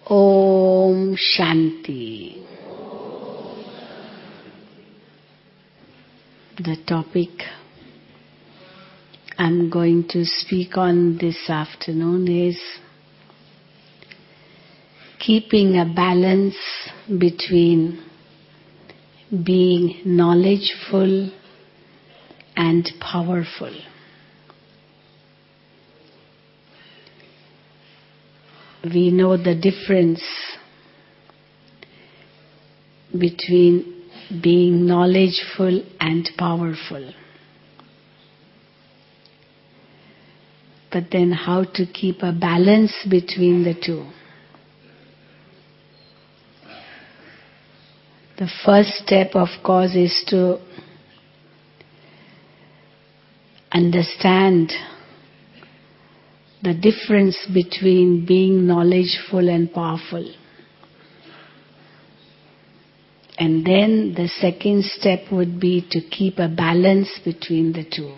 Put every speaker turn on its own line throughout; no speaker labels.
Om Shanti. The topic I'm going to speak on this afternoon is keeping a balance between being knowledgeful and powerful. We know the difference between being knowledgeful and powerful. But then how to keep a balance between the two? The first step, of course, is to understand the difference between being knowledgeful and powerful. And then the second step would be to keep a balance between the two.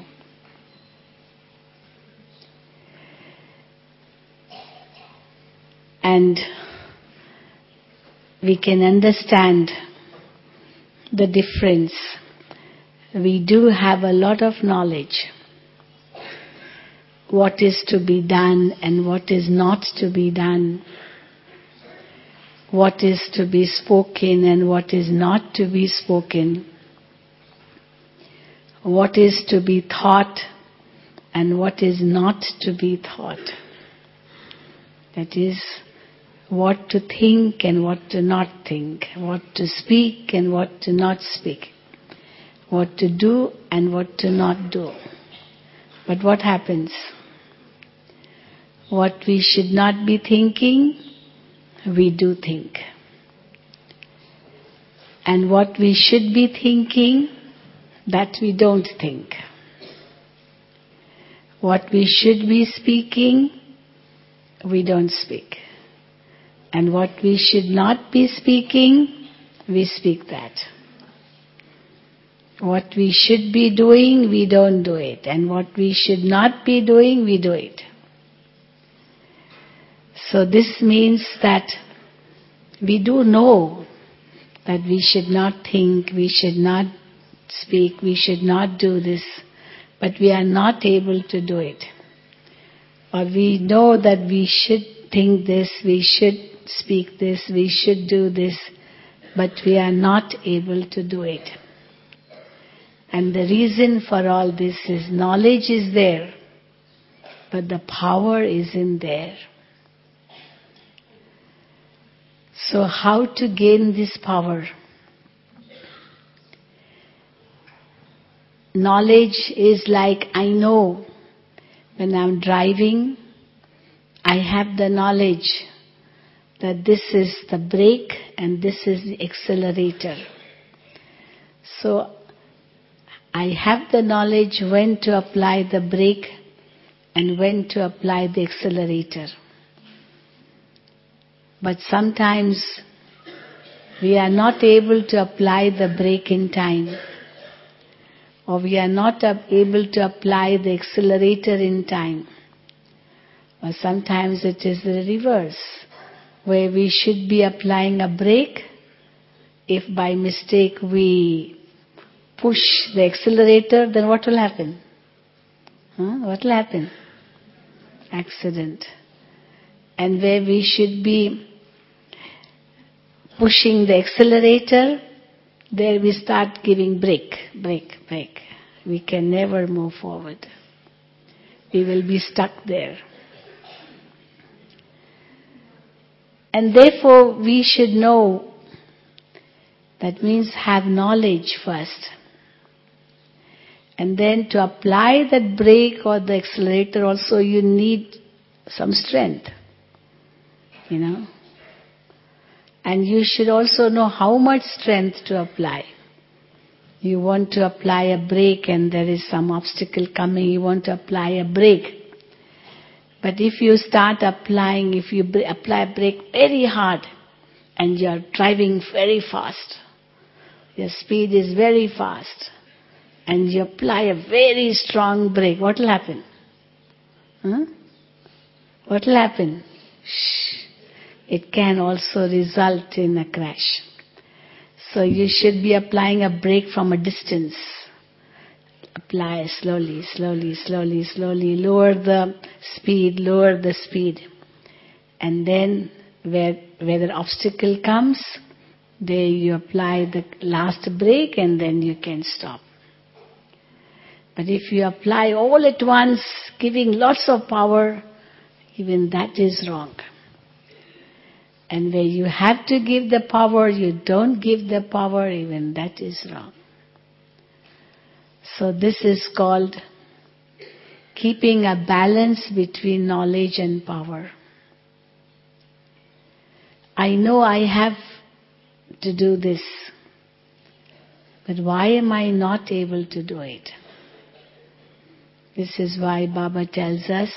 And we can understand the difference. We do have a lot of knowledge. What is to be done and what is not to be done. What is to be spoken and what is not to be spoken. What is to be thought and what is not to be thought. That is, what to think and what to not think. What to speak and what to not speak. What to do and what to not do. But what happens? What we should not be thinking, we do think. And what we should be thinking, that we don't think. What we should be speaking, we don't speak. And what we should not be speaking, we speak that. What we should be doing, we don't do it. And what we should not be doing, we do it. So this means that we do know that we should not think, we should not speak, we should not do this, but we are not able to do it. Or we know that we should think this, we should speak this, we should do this, but we are not able to do it. And the reason for all this is knowledge is there, but the power isn't there. So how to gain this power? Knowledge is like, I know when I'm driving, I have the knowledge that this is the brake and this is the accelerator. So I have the knowledge when to apply the brake and when to apply the accelerator. But sometimes we are not able to apply the brake in time, or we are not able to apply the accelerator in time. Or sometimes it is the reverse, where we should be applying a brake. If by mistake we push the accelerator, then what will happen? What will happen? Accident. And where we should be pushing the accelerator, there we start giving brake. We can never move forward. We will be stuck there. And therefore we should know, that means have knowledge first. And then to apply that brake or the accelerator also you need some strength. And you should also know how much strength to apply. You want to apply a brake and there is some obstacle coming, you want to apply a brake. But if you start applying, if you apply brake very hard and you are driving very fast, your speed is very fast, and you apply a very strong brake, what will happen? What will happen? Shh. it can also result in a crash. So you should be applying a brake from a distance. Apply slowly, slowly, slowly, slowly. Lower the speed. And then where the obstacle comes, there you apply the last brake and then you can stop. But if you apply all at once, giving lots of power, even that is wrong. And where you have to give the power, you don't give the power, even that is wrong. So this is called keeping a balance between knowledge and power. I know I have to do this, but why am I not able to do it? This is why Baba tells us,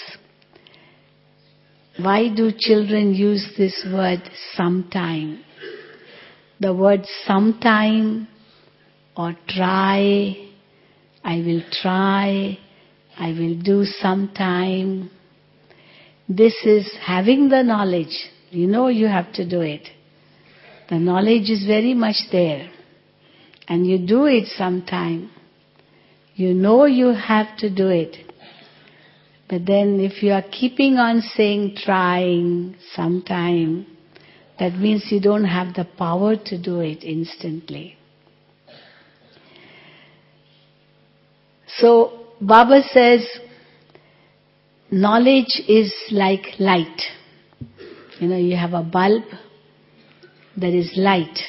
why do children use this word sometime? The word sometime or try, I will try, I will do sometime. This is having the knowledge. You know you have to do it. The knowledge is very much there. And you do it sometime. You know you have to do it. But then if you are keeping on saying trying sometime, that means you don't have the power to do it instantly. So Baba says, knowledge is like light. You know, you have a bulb, there is light.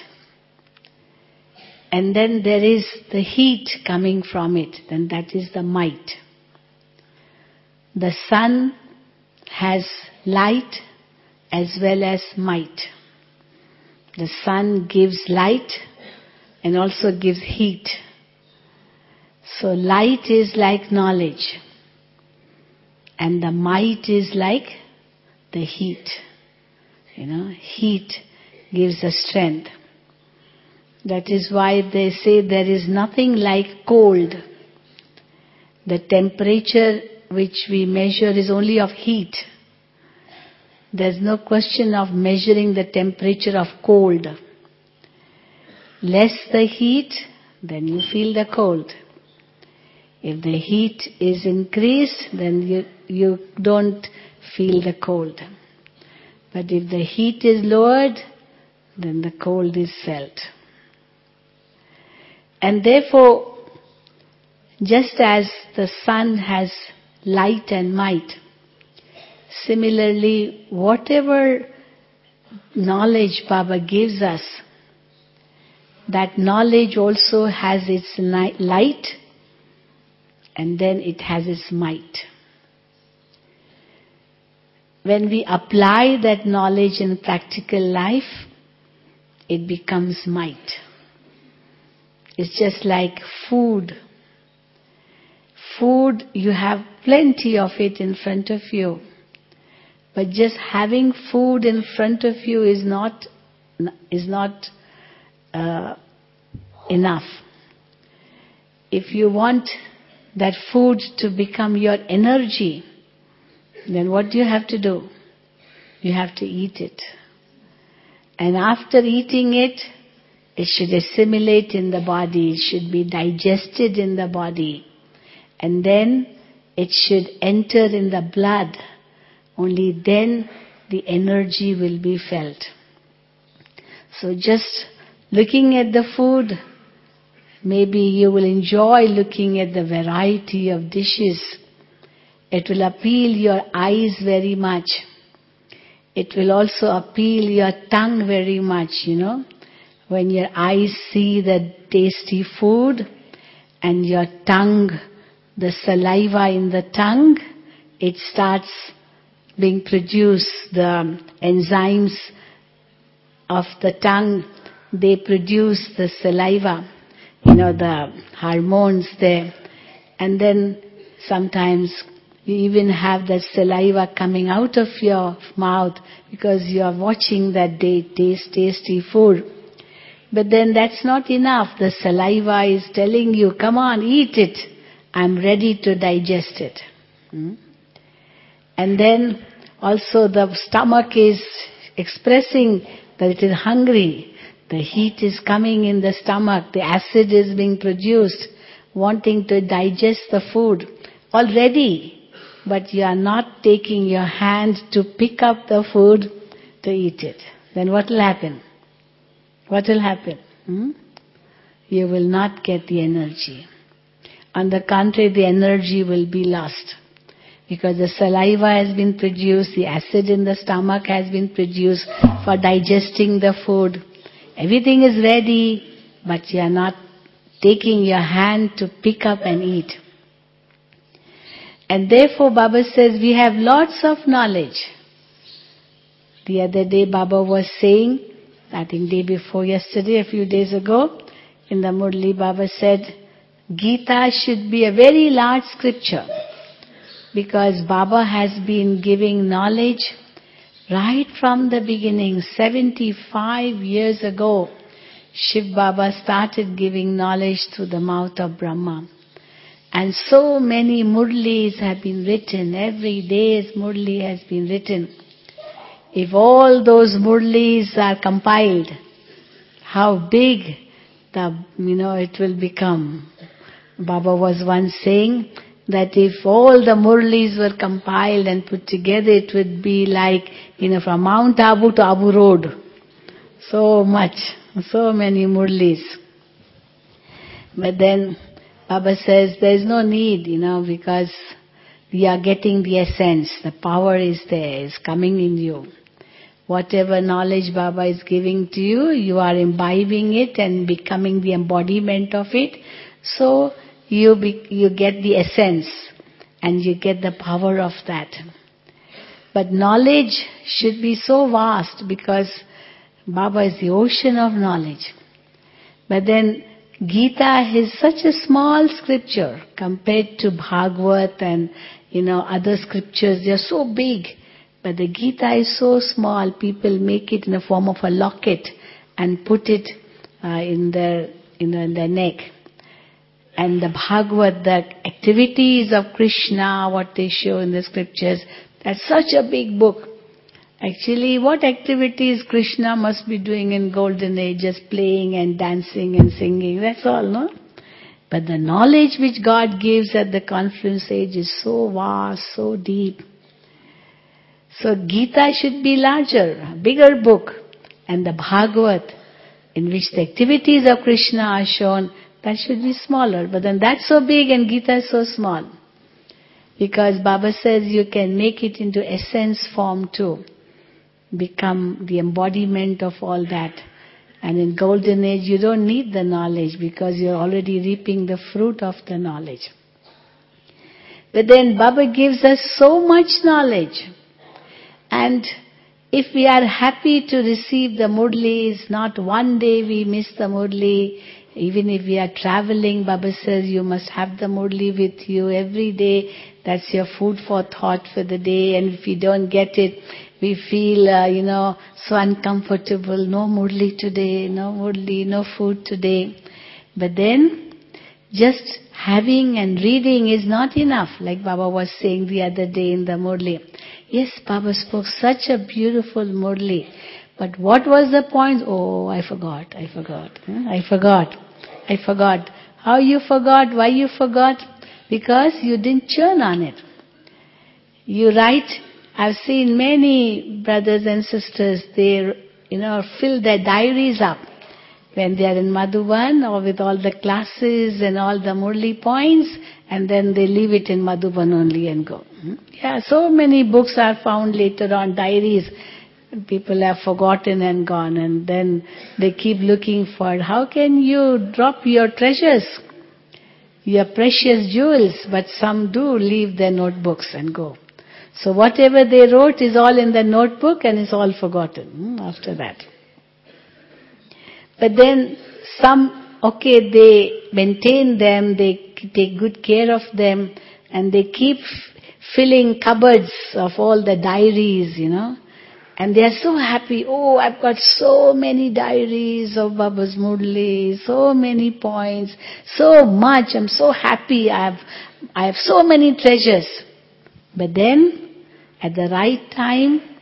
And then there is the heat coming from it, then that is the might. The sun has light as well as might. The sun gives light and also gives heat. So light is like knowledge and the might is like the heat. You know, heat gives the strength. That is why they say there is nothing like cold. The temperature which we measure is only of heat. There's no question of measuring the temperature of cold. Less the heat, then you feel the cold. If the heat is increased, then you don't feel the cold. But if the heat is lowered, then the cold is felt. And therefore, just as the sun has light and might, similarly, whatever knowledge Baba gives us, that knowledge also has its light and then it has its might. When we apply that knowledge in practical life, it becomes might. It's just like food. Food, you have plenty of it in front of you. But just having food in front of you is not enough. If you want that food to become your energy, then what do you have to do? You have to eat it. And after eating it, it should assimilate in the body, it should be digested in the body. And then it should enter in the blood. Only then the energy will be felt. So just looking at the food, maybe you will enjoy looking at the variety of dishes. It will appeal your eyes very much. It will also appeal your tongue very much, you know. When your eyes see the tasty food and your tongue, the saliva in the tongue, it starts being produced. The enzymes of the tongue, they produce the saliva, you know, the hormones there. And then sometimes you even have that saliva coming out of your mouth because you are watching that tasty food. But then that's not enough. The saliva is telling you, come on, eat it. I'm ready to digest it. And then also the stomach is expressing that it is hungry. The heat is coming in the stomach, the acid is being produced, wanting to digest the food already, but you are not taking your hand to pick up the food to eat it. Then what will happen? What will happen? You will not get the energy. On the contrary, the energy will be lost. Because the saliva has been produced, the acid in the stomach has been produced for digesting the food. Everything is ready, but you are not taking your hand to pick up and eat. And therefore Baba says we have lots of knowledge. The other day Baba was saying, I think day before yesterday, a few days ago, in the Murli Baba said, Gita should be a very large scripture. Because Baba has been giving knowledge right from the beginning. 75 years ago, Shiv Baba started giving knowledge through the mouth of Brahma. And so many Murlis have been written. Every day's Murli has been written. If all those Murlis are compiled, how big it will become. Baba was once saying that if all the Murlis were compiled and put together, it would be like, from Mount Abu to Abu Road. So much, so many Murlis. But then Baba says there is no need, because we are getting the essence. The power is there, is coming in you. Whatever knowledge Baba is giving to you, you are imbibing it and becoming the embodiment of it. So you get the essence and you get the power of that. But knowledge should be so vast because Baba is the ocean of knowledge. But then Gita is such a small scripture compared to Bhagavad and other scriptures. They are so big. But the Gita is so small, people make it in the form of a locket and put it in their neck. And the Bhagavad, the activities of Krishna, what they show in the scriptures, that's such a big book. Actually, what activities Krishna must be doing in golden age, just playing and dancing and singing, that's all, no? But the knowledge which God gives at the confluence age is so vast, so deep. So Gita should be larger, a bigger book. And the Bhagavad, in which the activities of Krishna are shown, that should be smaller. But then that's so big and Gita is so small. Because Baba says you can make it into essence form too. Become the embodiment of all that. And in golden age you don't need the knowledge because you're already reaping the fruit of the knowledge. But then Baba gives us so much knowledge. And if we are happy to receive the Murlis, not one day we miss the Murli. Even if we are traveling, Baba says you must have the Murli with you every day. That's your food for thought for the day. And if you don't get it, we feel, so uncomfortable. No Murli today, no Murli, no food today. But then, just having and reading is not enough. Like Baba was saying the other day in the Murli. Yes, Baba spoke such a beautiful Murli. But what was the point? Oh, I forgot. How you forgot? Why you forgot? Because you didn't churn on it. You write, I've seen many brothers and sisters, they, fill their diaries up when they are in Madhuban or with all the classes and all the Murli points, and then they leave it in Madhuban only and go. Yeah, so many books are found later on, diaries. People have forgotten and gone, and then they keep looking for it. How can you drop your treasures, your precious jewels? But some do leave their notebooks and go. So whatever they wrote is all in the notebook and is all forgotten after that. But then some, they maintain them, they take good care of them, and they keep filling cupboards of all the diaries, And they are so happy. Oh, I've got so many diaries of Baba's Murli, so many points, so much. I'm so happy. I have so many treasures. But then, at the right time,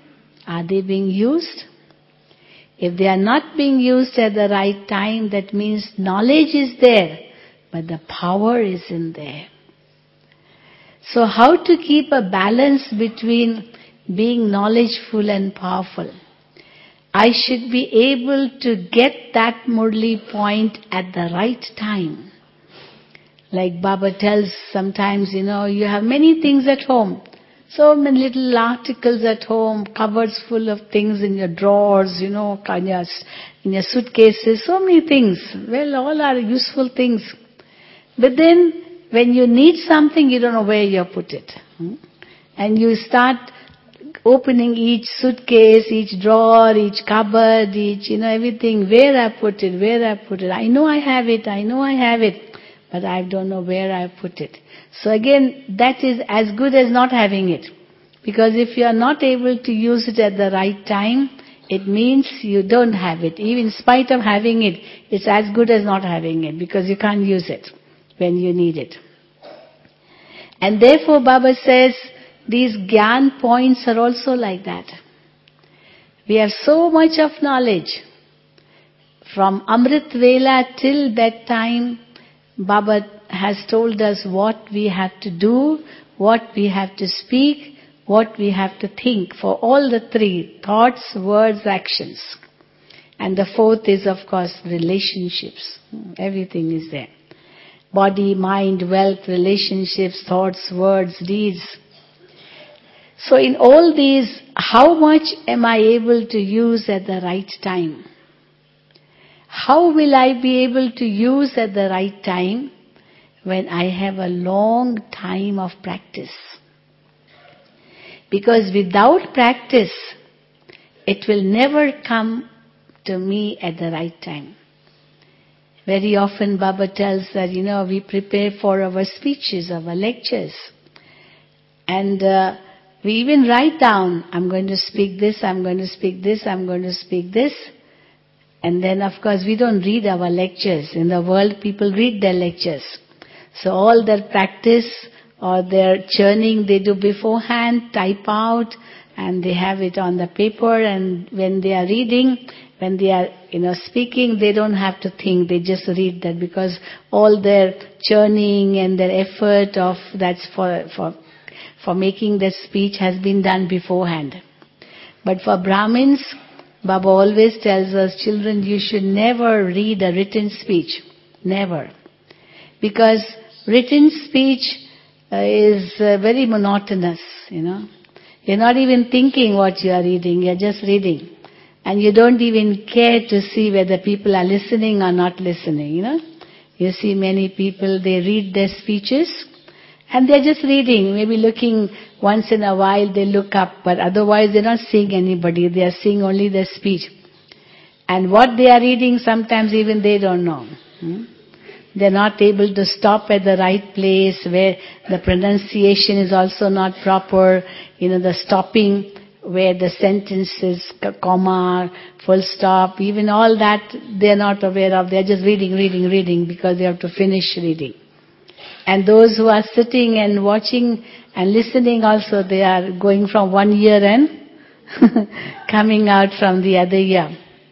Are they being used? If they are not being used at the right time, that means knowledge is there, but the power isn't there. So how to keep a balance between being knowledgeful and powerful? I should be able to get that Murli point at the right time. Like Baba tells sometimes, you have many things at home. So many little articles at home, cupboards full of things in your drawers, in your suitcases, so many things. Well, all are useful things. But then, when you need something, you don't know where you put it. And you start opening each suitcase, each drawer, each cupboard, everything, where I put it. I know I have it, but I don't know where I put it. So again, that is as good as not having it. Because if you are not able to use it at the right time, it means you don't have it. Even in spite of having it, it's as good as not having it, because you can't use it when you need it. And therefore Baba says, these Gyan points are also like that. We have so much of knowledge. From Amrit Vela till that time, Baba has told us what we have to do, what we have to speak, what we have to think, for all the three: thoughts, words, actions. And the fourth is, of course, relationships. Everything is there. Body, mind, wealth, relationships, thoughts, words, deeds. So in all these, how much am I able to use at the right time? How will I be able to use at the right time when I have a long time of practice? Because without practice, it will never come to me at the right time. Very often Baba tells that, we prepare for our speeches, our lectures. And we even write down, I'm going to speak this, I'm going to speak this, I'm going to speak this. And then of course we don't read our lectures. In the world people read their lectures. So all their practice or their churning they do beforehand, type out, and they have it on the paper, and when they are reading, when they are speaking, they don't have to think, they just read that, because all their churning and their effort of that's for making the speech has been done beforehand. But for Brahmins, Baba always tells us, children, you should never read a written speech. Never. Because written speech is very monotonous, You're not even thinking what you are reading, you're just reading. And you don't even care to see whether people are listening or not listening, You see many people, they read their speeches and they're just reading, maybe looking once in a while, they look up, but otherwise they're not seeing anybody, they are seeing only their speech. And what they are reading, sometimes even they don't know. They're not able to stop at the right place, where the pronunciation is also not proper, the stopping where the sentence is comma, full stop, even all that they're not aware of. They're just reading because they have to finish reading. And those who are sitting and watching and listening also, they are going from one ear and coming out from the other ear.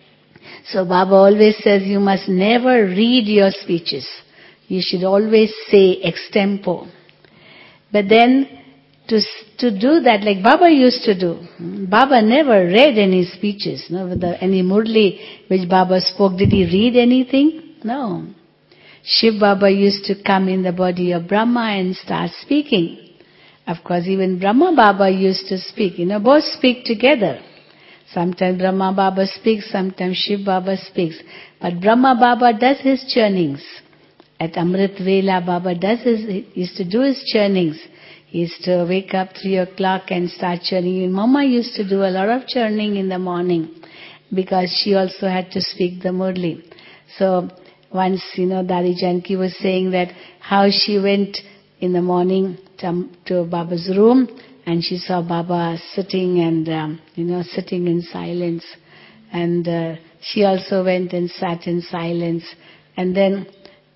So Baba always says you must never read your speeches. You should always say extempo. But then to do that, like Baba used to do, Baba never read any speeches. No, any Murli which Baba spoke, did he read anything? No. Shiv Baba used to come in the body of Brahma and start speaking. Of course, even Brahma Baba used to speak. Both speak together. Sometimes Brahma Baba speaks, sometimes Shiv Baba speaks. But Brahma Baba does his churnings. At Amrit Vela, Baba used to do his churnings. He used to wake up 3 o'clock and start churning. And Mama used to do a lot of churning in the morning because she also had to speak the Murli. So once, Dari Janki was saying that how she went in the morning to Baba's room, and she saw Baba sitting and, sitting in silence. And she also went and sat in silence. And then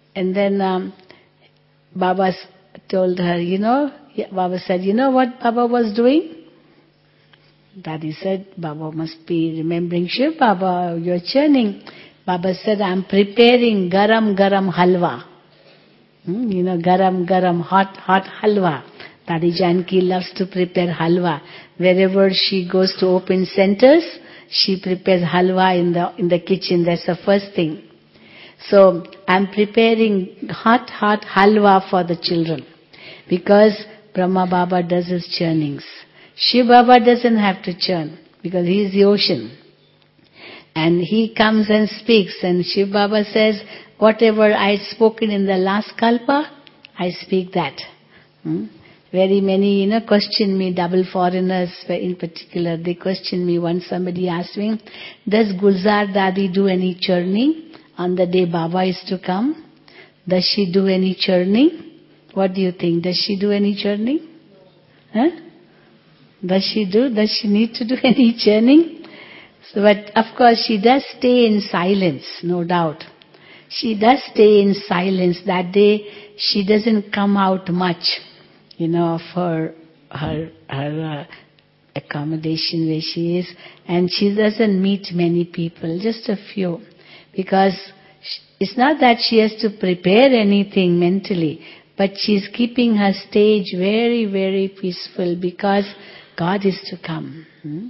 Baba told her, Baba said, what Baba was doing? Daddy said, Baba must be remembering Shiv Baba, you're churning. Baba said, I'm preparing garam garam halwa. Garam garam, hot halwa. Dadi Janki loves to prepare halwa. Wherever she goes to open centers, she prepares halwa in the kitchen. That's the first thing. So I'm preparing hot halwa for the children. Because Brahma Baba does his churnings. Shiv Baba doesn't have to churn because he is the ocean. And he comes and speaks, and Shiv Baba says, whatever I had spoken in the last kalpa, I speak that. Very many, question me, double foreigners in particular, they question me. Once somebody asked me, does Gulzar Dadi do any churning on the day Baba is to come? Does she do any churning? What do you think? Does she do any churning? Huh? Does she need to do any churning? So, but of course she does stay in silence, no doubt. She does stay in silence. That day she doesn't come out much, of her accommodation where she is. And she doesn't meet many people, just a few. Because it's not that she has to prepare anything mentally, but she's keeping her stage very, very peaceful because God is to come.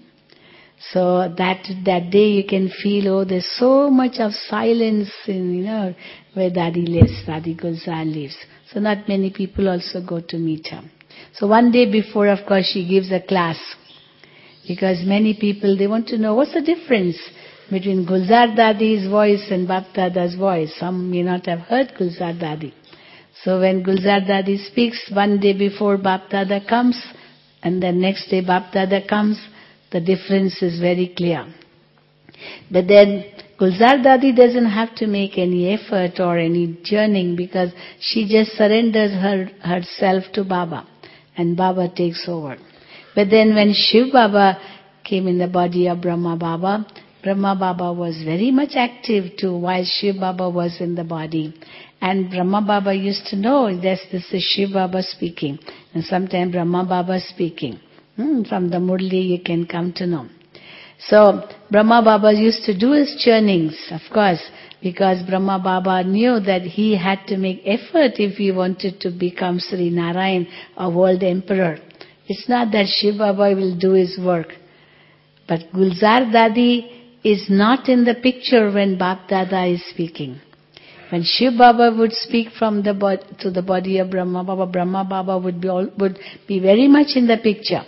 So that day you can feel, there's so much of silence in, where Dadi lives, Dadi Gulzar lives. So not many people also go to meet her. So one day before, of course, she gives a class. Because many people, they want to know what's the difference between Gulzar Dadi's voice and Bap Dada's voice. Some may not have heard Gulzar Dadi. So when Gulzar Dadi speaks, one day before Bap Dada comes, and the next day Bap Dada comes, the difference is very clear. But then Gulzar Dadi doesn't have to make any effort or any churning because she just surrenders herself to Baba and Baba takes over. But then when Shiv Baba came in the body of Brahma Baba was very much active too while Shiv Baba was in the body. And Brahma Baba used to know this is Shiv Baba speaking. And sometimes Brahma Baba speaking. From the Murli you can come to know. So Brahma Baba used to do his churnings, of course, because Brahma Baba knew that he had to make effort if he wanted to become Sri Narayan, a world emperor. It's not that Shiv Baba will do his work. But Gulzar Dadi is not in the picture when Bap Dada is speaking. When Shiv Baba would speak from to the body of Brahma Baba would be very much in the picture.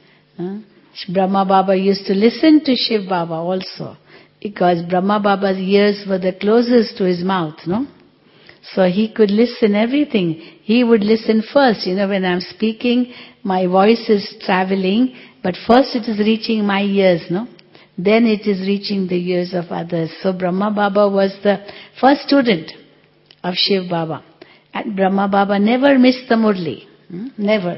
Brahma Baba used to listen to Shiv Baba also, because Brahma Baba's ears were the closest to his mouth, no? So he could listen everything. He would listen first. When I'm speaking, my voice is traveling, but first it is reaching my ears, no? Then it is reaching the ears of others. So Brahma Baba was the first student of Shiv Baba. And Brahma Baba never missed the Murli. Never.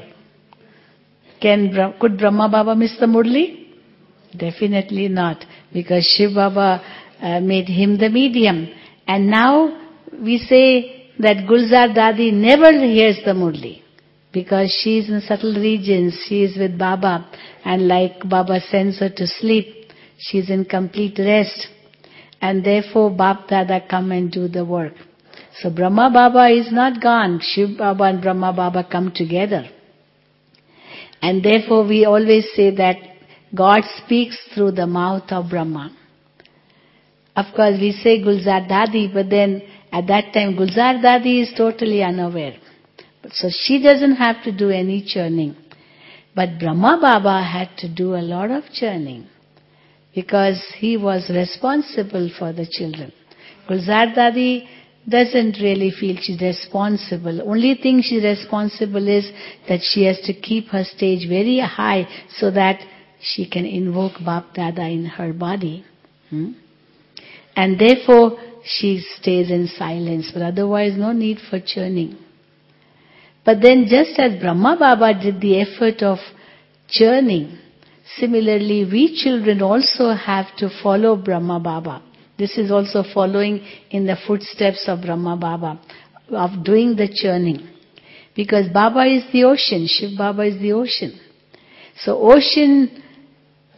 Could Brahma Baba miss the Murli? Definitely not. Because Shiv Baba made him the medium. And now we say that Gulzar Dadi never hears the Murli. Because she is in subtle regions. She is with Baba. And like Baba sends her to sleep, she is in complete rest. And therefore Bap Dada come and do the work. So Brahma Baba is not gone. Shiv Baba and Brahma Baba come together. And therefore we always say that God speaks through the mouth of Brahma. Of course we say Gulzar Dadi, but then at that time Gulzar Dadi is totally unaware. So she doesn't have to do any churning. But Brahma Baba had to do a lot of churning because he was responsible for the children. Gulzar Dadi doesn't really feel she's responsible. Only thing she's responsible is that she has to keep her stage very high so that she can invoke Bap Dada in her body. And therefore she stays in silence, but otherwise no need for churning. But then just as Brahma Baba did the effort of churning, similarly we children also have to follow Brahma Baba. This is also following in the footsteps of Brahma Baba, of doing the churning. Because Baba is the ocean, Shiv Baba is the ocean. So ocean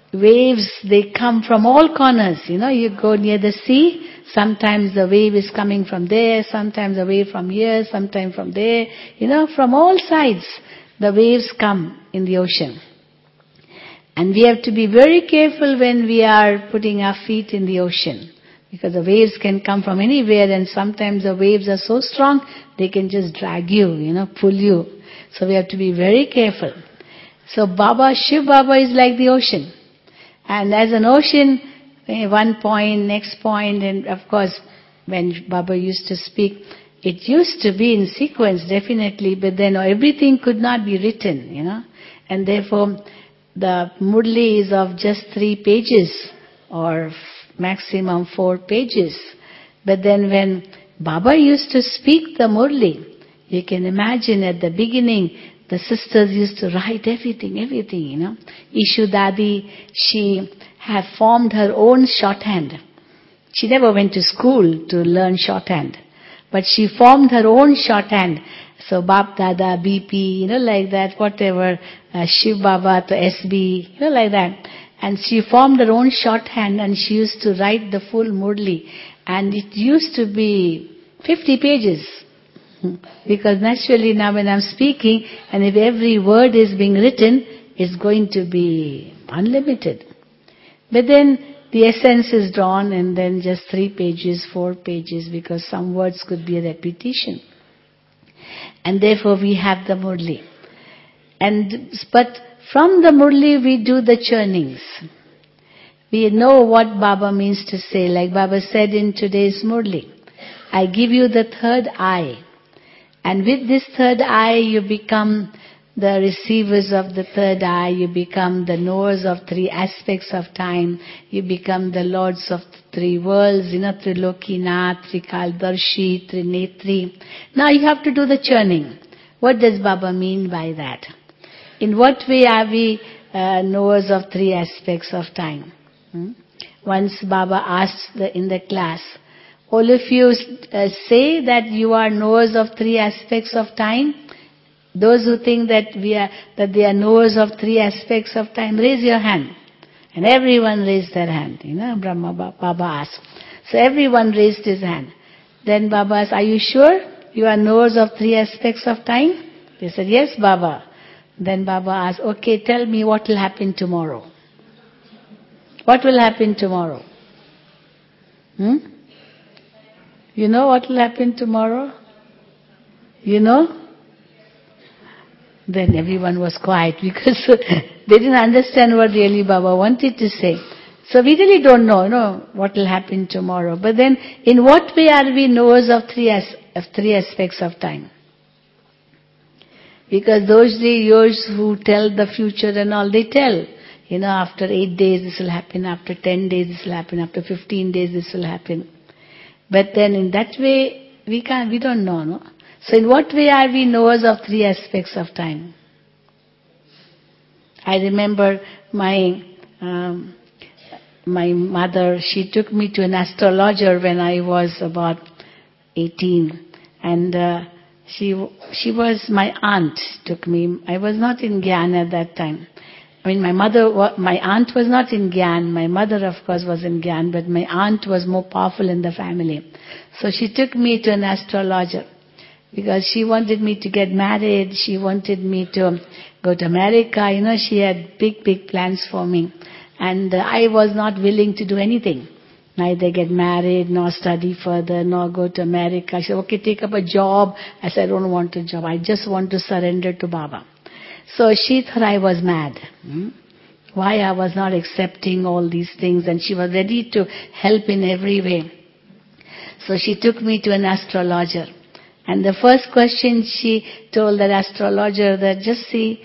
waves, they come from all corners. You go near the sea, sometimes the wave is coming from there, sometimes the wave from here, sometimes from there. From all sides, the waves come in the ocean. And we have to be very careful when we are putting our feet in the ocean. Because the waves can come from anywhere, and sometimes the waves are so strong, they can just drag you, pull you. So we have to be very careful. So Shiv Baba is like the ocean. And as an ocean, one point, next point, and of course, when Baba used to speak, it used to be in sequence, definitely, but then everything could not be written, And therefore, the Murli is of just 3 pages, or maximum 4 pages. But then when Baba used to speak the Murli, you can imagine at the beginning, the sisters used to write everything. Ishu Dadi, she had formed her own shorthand. She never went to school to learn shorthand, but she formed her own shorthand. So Bap Dada, BP, like that, whatever, Shiv Baba to SB, like that. And she formed her own shorthand, and she used to write the full Murli. And it used to be 50 pages. Because naturally now when I'm speaking, and if every word is being written, it's going to be unlimited. But then the essence is drawn, and then just 3 pages, 4 pages, because some words could be a repetition. And therefore we have the Murli. But from the Murli we do the churnings. We know what Baba means to say. Like Baba said in today's Murli, I give you the third eye. And with this third eye you become the receivers of the third eye. You become the knowers of 3 aspects of time. You become the lords of the 3 worlds, Trilokinath, Trikaldarshi, Trinetri. Now you have to do the churning. What does Baba mean by that? In what way are we knowers of 3 aspects of time? Once Baba asked in the class, all of you say that you are knowers of 3 aspects of time. Those who think that they are knowers of 3 aspects of time, raise your hand. And everyone raised their hand. Baba asked. So everyone raised his hand. Then Baba asked, are you sure you are knowers of 3 aspects of time? They said, yes, Baba. Then Baba asked, okay, tell me what will happen tomorrow. What will happen tomorrow? You know what will happen tomorrow? You know? Then everyone was quiet because they didn't understand what really Baba wanted to say. So we really don't know, what will happen tomorrow. But then, in what way are we knowers of 3 aspects of time? Because those years who tell the future and all, they tell. After 8 days this will happen, after 10 days this will happen, after 15 days this will happen. But then in that way, we don't know, no? So in what way are we knowers of 3 aspects of time? I remember my mother, she took me to an astrologer when I was about 18. And she was my aunt, took me. I was not in Gyan at that time. My aunt was not in Gyan. My mother, of course, was in Gyan, but my aunt was more powerful in the family. So she took me to an astrologer because she wanted me to get married. She wanted me to go to America. She had big, big plans for me. And I was not willing to do anything. Neither get married, nor study further, nor go to America. She said, okay, take up a job. I said, I don't want a job. I just want to surrender to Baba. So she thought I was mad. Why I was not accepting all these things, and she was ready to help in every way. So she took me to an astrologer. And the first question she told that astrologer that just see,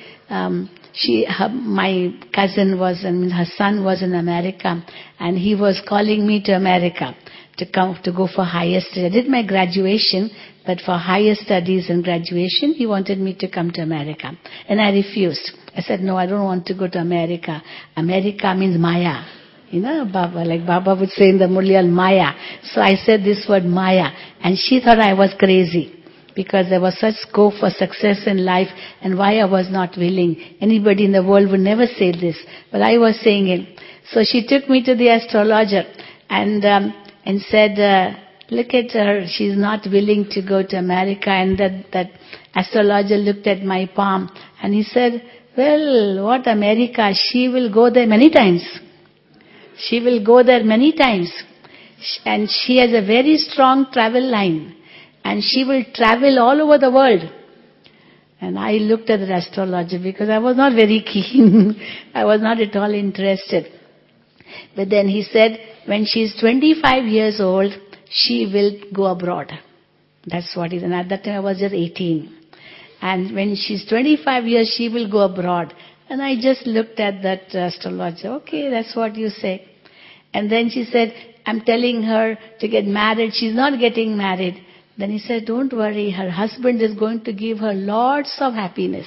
my cousin her son was in America, and he was calling me to America to go for higher studies. I did my graduation, but for higher studies and graduation, he wanted me to come to America. And I refused. I said, no, I don't want to go to America. America means Maya. Baba, like Baba would say in the Murli, Maya. So I said this word Maya. And she thought I was crazy. because there was such scope for success in life, and why I was not willing. Anybody in the world would never say this, but I was saying it. So she took me to the astrologer and said, look at her, she's not willing to go to America. And that astrologer looked at my palm and he said, well, what America? She will go there many times. She will go there many times. And she has a very strong travel line. And she will travel all over the world. And I looked at the astrologer because I was not very keen. I was not at all interested. But then he said, when she's 25 years old, she will go abroad. That's what he said. And at that time I was just 18. And when she's 25 years, she will go abroad. And I just looked at that astrologer. Okay, that's what you say. And then she said, I'm telling her to get married. She's not getting married. Then he said, don't worry, her husband is going to give her lots of happiness.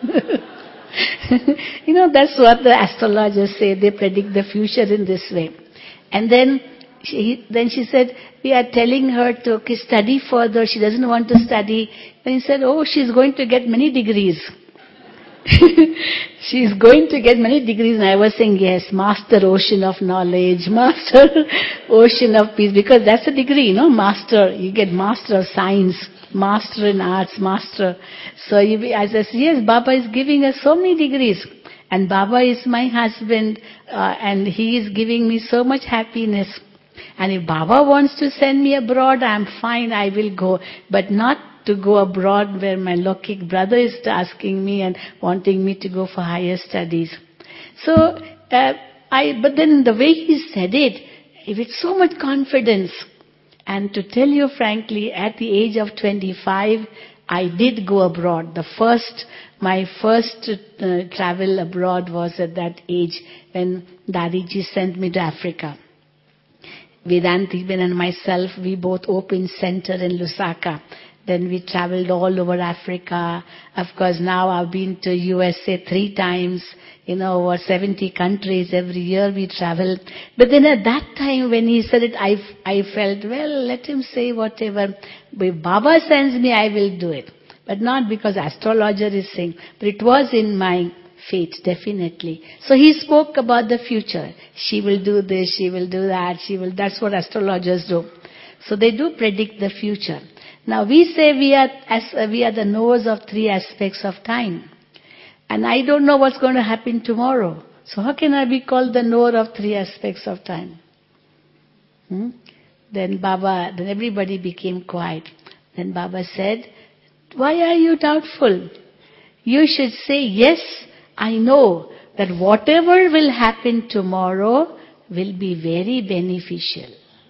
That's what the astrologers say. They predict the future in this way. And then she said, we are telling her to study further. She doesn't want to study. Then he said, oh, she's going to get many degrees. She's going to get many degrees. And I was saying, yes, master ocean of knowledge, master ocean of peace. Because that's a degree, master. You get master of science, master in arts, master. So I said, yes, Baba is giving us so many degrees. And Baba is my husband, and he is giving me so much happiness. And if Baba wants to send me abroad, I'm fine, I will go. But not to go abroad where my Lokik brother is asking me and wanting me to go for higher studies. So, but then the way he said it, with so much confidence. And to tell you frankly, at the age of 25, I did go abroad. My first travel abroad was at that age when Dadiji sent me to Africa. Vedantiben and myself, we both opened center in Lusaka. Then we traveled all over Africa. Of course, now I've been to USA 3 times, over 70 countries. Every year we travel. But then at that time when he said it, I felt, well, let him say whatever. If Baba sends me, I will do it. But not because astrologer is saying. But it was in my fate, definitely. So he spoke about the future. She will do this, she will do that, that's what astrologers do. So they do predict the future. Now we say we are the knowers of 3 aspects of time. And I don't know what's going to happen tomorrow. So how can I be called the knower of 3 aspects of time? Then everybody became quiet. Then Baba said, why are you doubtful? You should say, yes, I know that whatever will happen tomorrow will be very beneficial.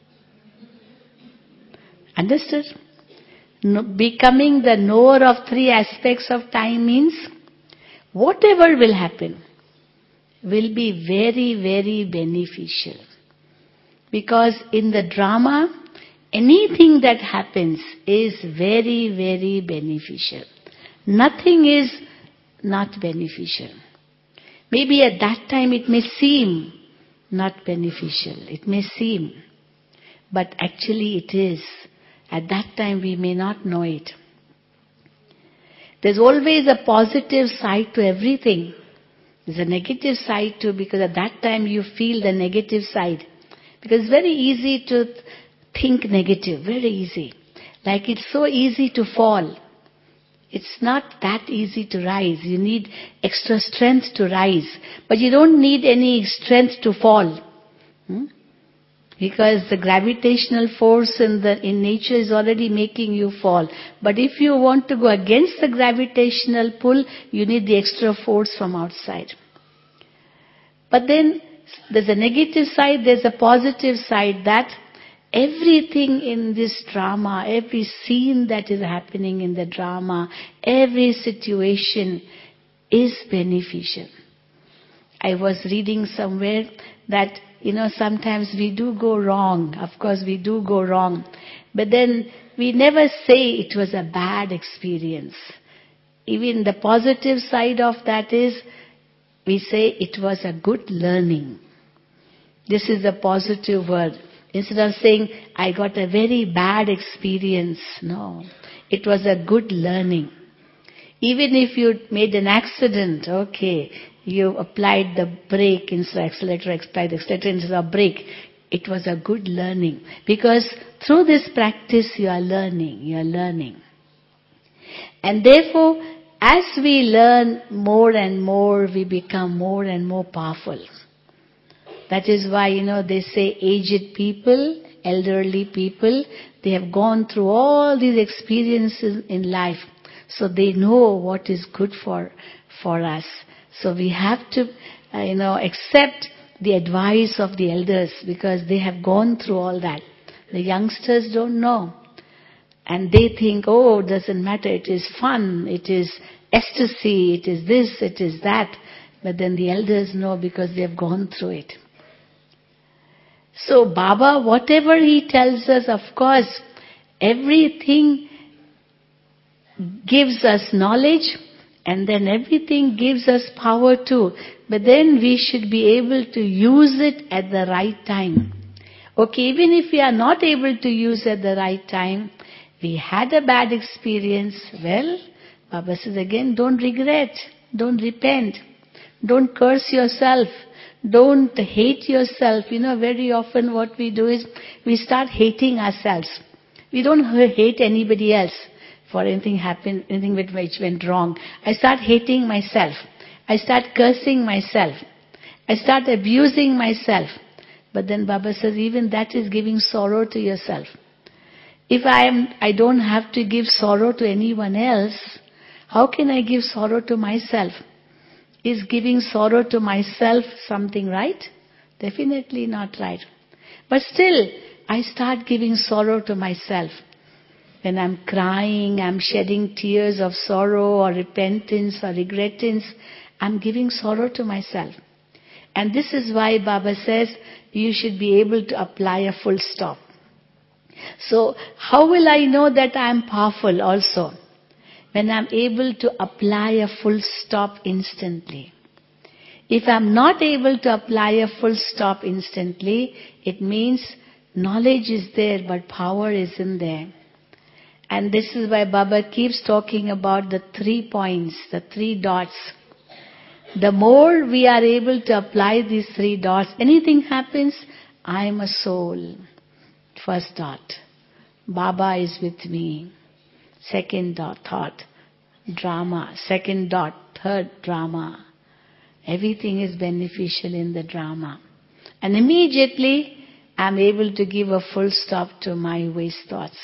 Understood? Becoming the knower of 3 aspects of time means whatever will happen will be very, very beneficial. Because in the drama, anything that happens is very, very beneficial. Nothing is not beneficial. Maybe at that time it may seem not beneficial. It may seem. But actually it is. At that time we may not know it. There's always a positive side to everything. There's a negative side too, because at that time you feel the negative side. Because it's very easy to think negative, very easy. Like it's so easy to fall. It's not that easy to rise. You need extra strength to rise. But you don't need any strength to fall. Because the gravitational force in nature is already making you fall. But if you want to go against the gravitational pull, you need the extra force from outside. But then there's a negative side, there's a positive side, that everything in this drama, every scene that is happening in the drama, every situation is beneficial. I was reading somewhere that, sometimes we do go wrong. Of course, we do go wrong. But then we never say it was a bad experience. Even the positive side of that is, we say it was a good learning. This is a positive word. Instead of saying, I got a very bad experience. No. it was a good learning. Even if you made an accident, okay, you applied the brake instead of accelerator, applied the accelerator instead of brake, it was a good learning. Because through this practice you are learning. And therefore, as we learn more and more, we become more and more powerful. That is why, they say aged people, elderly people, they have gone through all these experiences in life. So they know what is good for us. So we have to, accept the advice of the elders because they have gone through all that. The youngsters don't know. And they think, it doesn't matter, it is fun, it is ecstasy, it is this, it is that. But then the elders know because they have gone through it. So Baba, whatever he tells us, of course, everything gives us knowledge and then everything gives us power too. But then we should be able to use it at the right time. Okay, even if we are not able to use at the right time, we had a bad experience, well, Baba says again, don't regret, don't repent, don't curse yourself, don't hate yourself. Very often what we do is we start hating ourselves. We don't hate anybody else for anything happened, anything which went wrong. I start hating myself. I start cursing myself. I start abusing myself. But then Baba says even that is giving sorrow to yourself. If I don't have to give sorrow to anyone else, how can I give sorrow to myself? Is giving sorrow to myself something right? Definitely not right. But still, I start giving sorrow to myself. When I'm crying, I'm shedding tears of sorrow or repentance or regretance, I'm giving sorrow to myself. And this is why Baba says you should be able to apply a full stop. So, how will I know that I am powerful also? When I'm able to apply a full stop instantly. If I'm not able to apply a full stop instantly, it means knowledge is there but power isn't there. And this is why Baba keeps talking about the 3 points, the 3 dots. The more we are able to apply these 3 dots, anything happens, I am a soul. First dot. Baba is with me. Second dot, thought. Drama. Second dot, third drama. Everything is beneficial in the drama. And immediately, I'm able to give a full stop to my waste thoughts.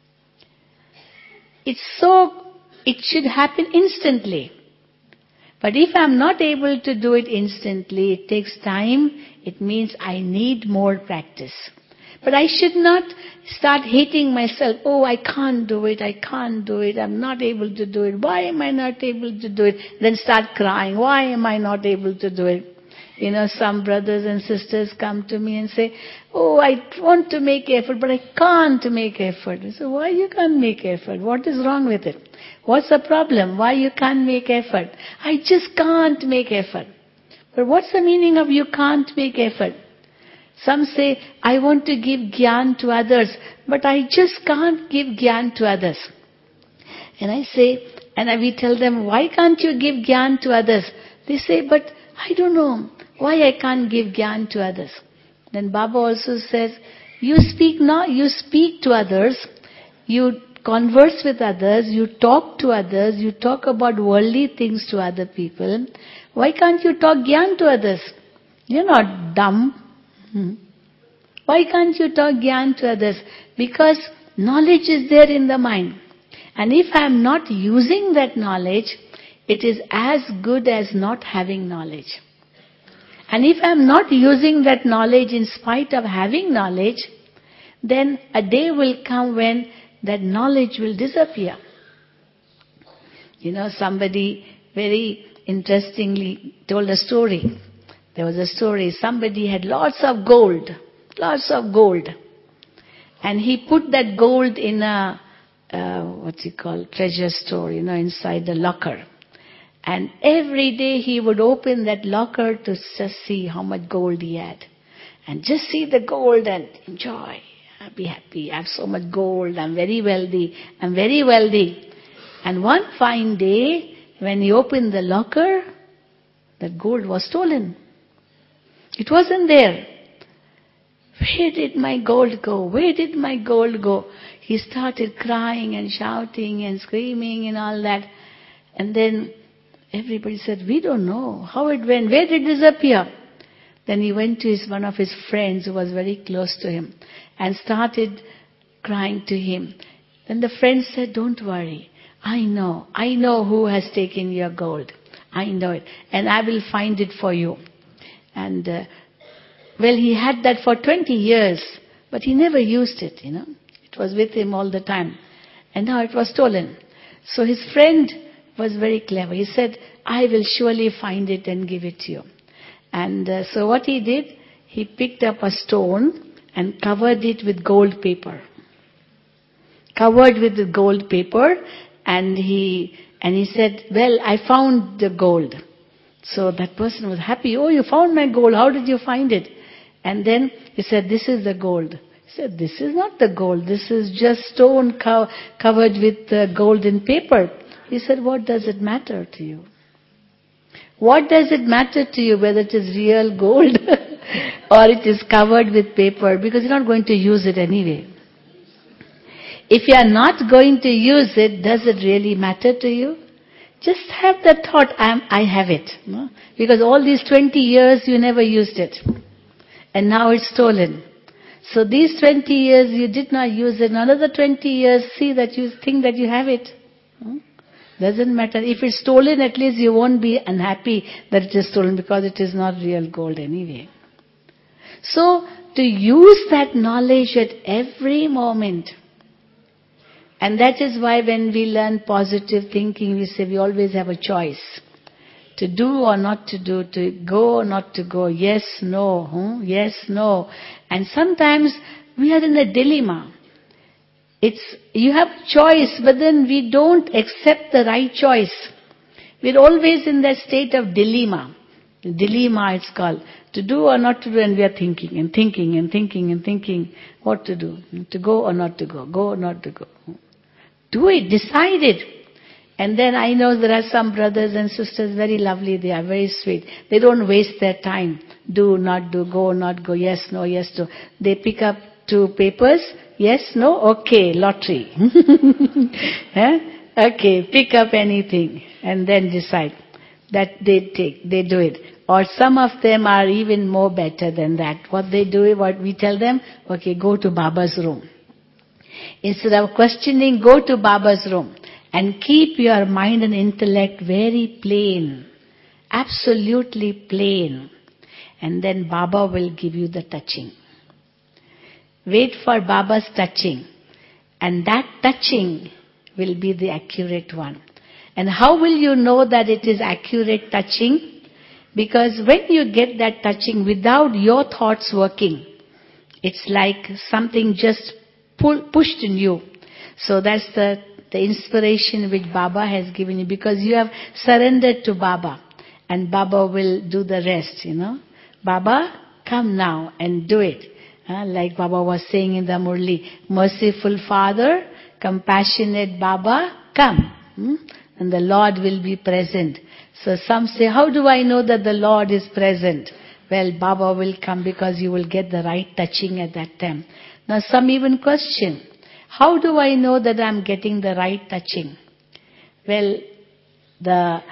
It should happen instantly. But if I'm not able to do it instantly, it takes time, it means I need more practice. But I should not start hating myself. I can't do it, I'm not able to do it. Why am I not able to do it? Then start crying, why am I not able to do it? Some brothers and sisters come to me and say, I want to make effort, but I can't make effort. I say, why you can't make effort? What is wrong with it? What's the problem? Why you can't make effort? I just can't make effort. But what's the meaning of you can't make effort? Some say, I want to give gyan to others, but I just can't give gyan to others. And I say, we tell them, why can't you give gyan to others? They say, but I don't know why I can't give gyan to others. Then Baba also says, you speak to others, you converse with others, you talk to others, you talk about worldly things to other people. Why can't you talk gyan to others? You're not dumb. Why can't you talk gyan to others? Because knowledge is there in the mind. And if I am not using that knowledge, it is as good as not having knowledge. And if I am not using that knowledge in spite of having knowledge, then a day will come when that knowledge will disappear. Somebody very interestingly told a story. There was a story, somebody had lots of gold. And he put that gold in a, treasure store, inside the locker. And every day he would open that locker to just see how much gold he had. And just see the gold and enjoy. be happy. I have so much gold. I'm very wealthy. I'm very wealthy. And one fine day, when he opened the locker, that gold was stolen. It wasn't there. Where did my gold go? Where did my gold go? He started crying and shouting and screaming and all that. And then everybody said, we don't know how it went. Where did it disappear? Then he went to one of his friends who was very close to him and started crying to him. Then the friend said, don't worry. I know who has taken your gold. I know it. And I will find it for you. And he had that for 20 years, but he never used it, It was with him all the time. And now it was stolen. So his friend was very clever. He said, I will surely find it and give it to you. And so what he did, he picked up a stone and covered it with gold paper. Covered with the gold paper, and he said, well, I found the gold. So that person was happy. Oh, you found my gold. How did you find it? And then he said, this is the gold. He said, this is not the gold. This is just stone covered with golden paper. He said, what does it matter to you? What does it matter to you whether it is real gold or it is covered with paper? Because you're not going to use it anyway. If you are not going to use it, does it really matter to you? Just have that thought, I have it. No? Because all these 20 years you never used it. And now it's stolen. So these 20 years you did not use it. Another 20 years, see that you think that you have it. Doesn't matter. If it's stolen, at least you won't be unhappy that it is stolen because it is not real gold anyway. So to use that knowledge at every moment. And that is why when we learn positive thinking, we say we always have a choice. To do or not to do, to go or not to go, yes, no, yes, no. And sometimes we are in a dilemma. You have choice, but then we don't accept the right choice. We're always in that state of dilemma. Dilemma it's called. To do or not to do, and we are thinking and thinking and thinking and thinking what to do. To go or not to go or not to go. Do it, decide it. And then I know there are some brothers and sisters, very lovely, they are very sweet. They don't waste their time. Do, not do, go, not go, yes, no, yes, no. They pick up 2 papers, yes, no, okay, lottery. Okay, pick up anything and then decide. That they do it. Or some of them are even more better than that. What they do, what we tell them, okay, go to Baba's room. Instead of questioning, go to Baba's room and keep your mind and intellect very plain, absolutely plain. And then Baba will give you the touching. Wait for Baba's touching. And that touching will be the accurate one. And how will you know that it is accurate touching? Because when you get that touching without your thoughts working, it's like something just pushed in you. So that's the inspiration which Baba has given you, because you have surrendered to Baba, and Baba will do the rest, Baba, come now and do it. Like Baba was saying in the Murli, merciful Father, compassionate Baba, come. And the Lord will be present. So some say, how do I know that the Lord is present? Well, Baba will come because you will get the right touching at that time. Now some even question, how do I know that I'm getting the right touching? Well, the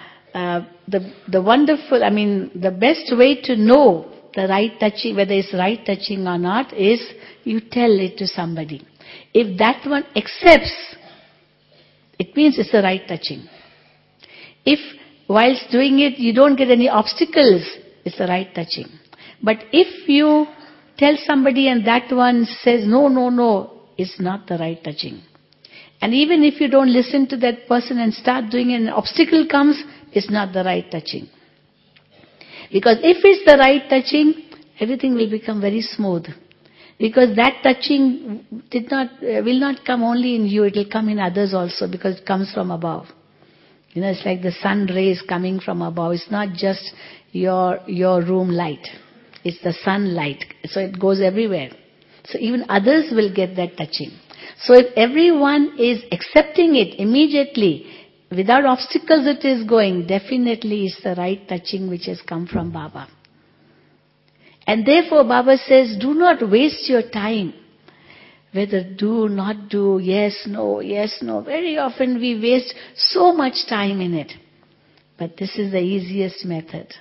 best way to know the right touching, whether it's right touching or not, is you tell it to somebody. If that one accepts, it means it's the right touching. If whilst doing it you don't get any obstacles, it's the right touching. But if you tell somebody and that one says, no, it's not the right touching. And even if you don't listen to that person and start doing it, and an obstacle comes, it's not the right touching. Because if it's the right touching, everything will become very smooth. Because that touching will not come only in you, it will come in others also, because it comes from above. It's like the sun rays coming from above. It's not just your room light. It's the sunlight. So it goes everywhere. So even others will get that touching. So if everyone is accepting it immediately, without obstacles it is going, definitely it's the right touching which has come from Baba. And therefore Baba says, do not waste your time. Whether do, not do, yes, no. Very often we waste so much time in it. But this is the easiest method.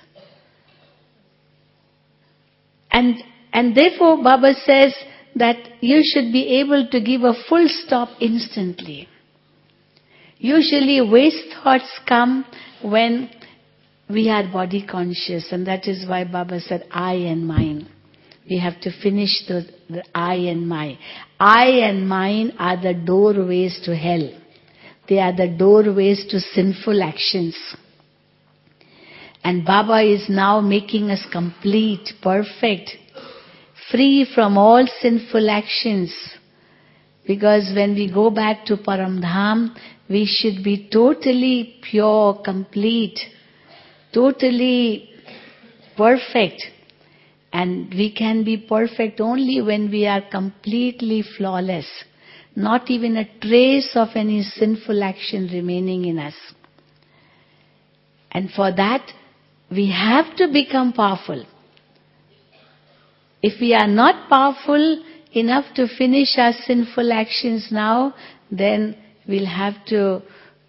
And therefore Baba says that you should be able to give a full stop instantly. Usually waste thoughts come when we are body conscious, and that is why Baba said I and mine. We have to finish the I and my. I and mine are the doorways to hell. They are the doorways to sinful actions. And Baba is now making us complete, perfect, free from all sinful actions. Because when we go back to Paramdham, we should be totally pure, complete, totally perfect. And we can be perfect only when we are completely flawless. Not even a trace of any sinful action remaining in us. And for that, we have to become powerful. If we are not powerful enough to finish our sinful actions now, then we'll have to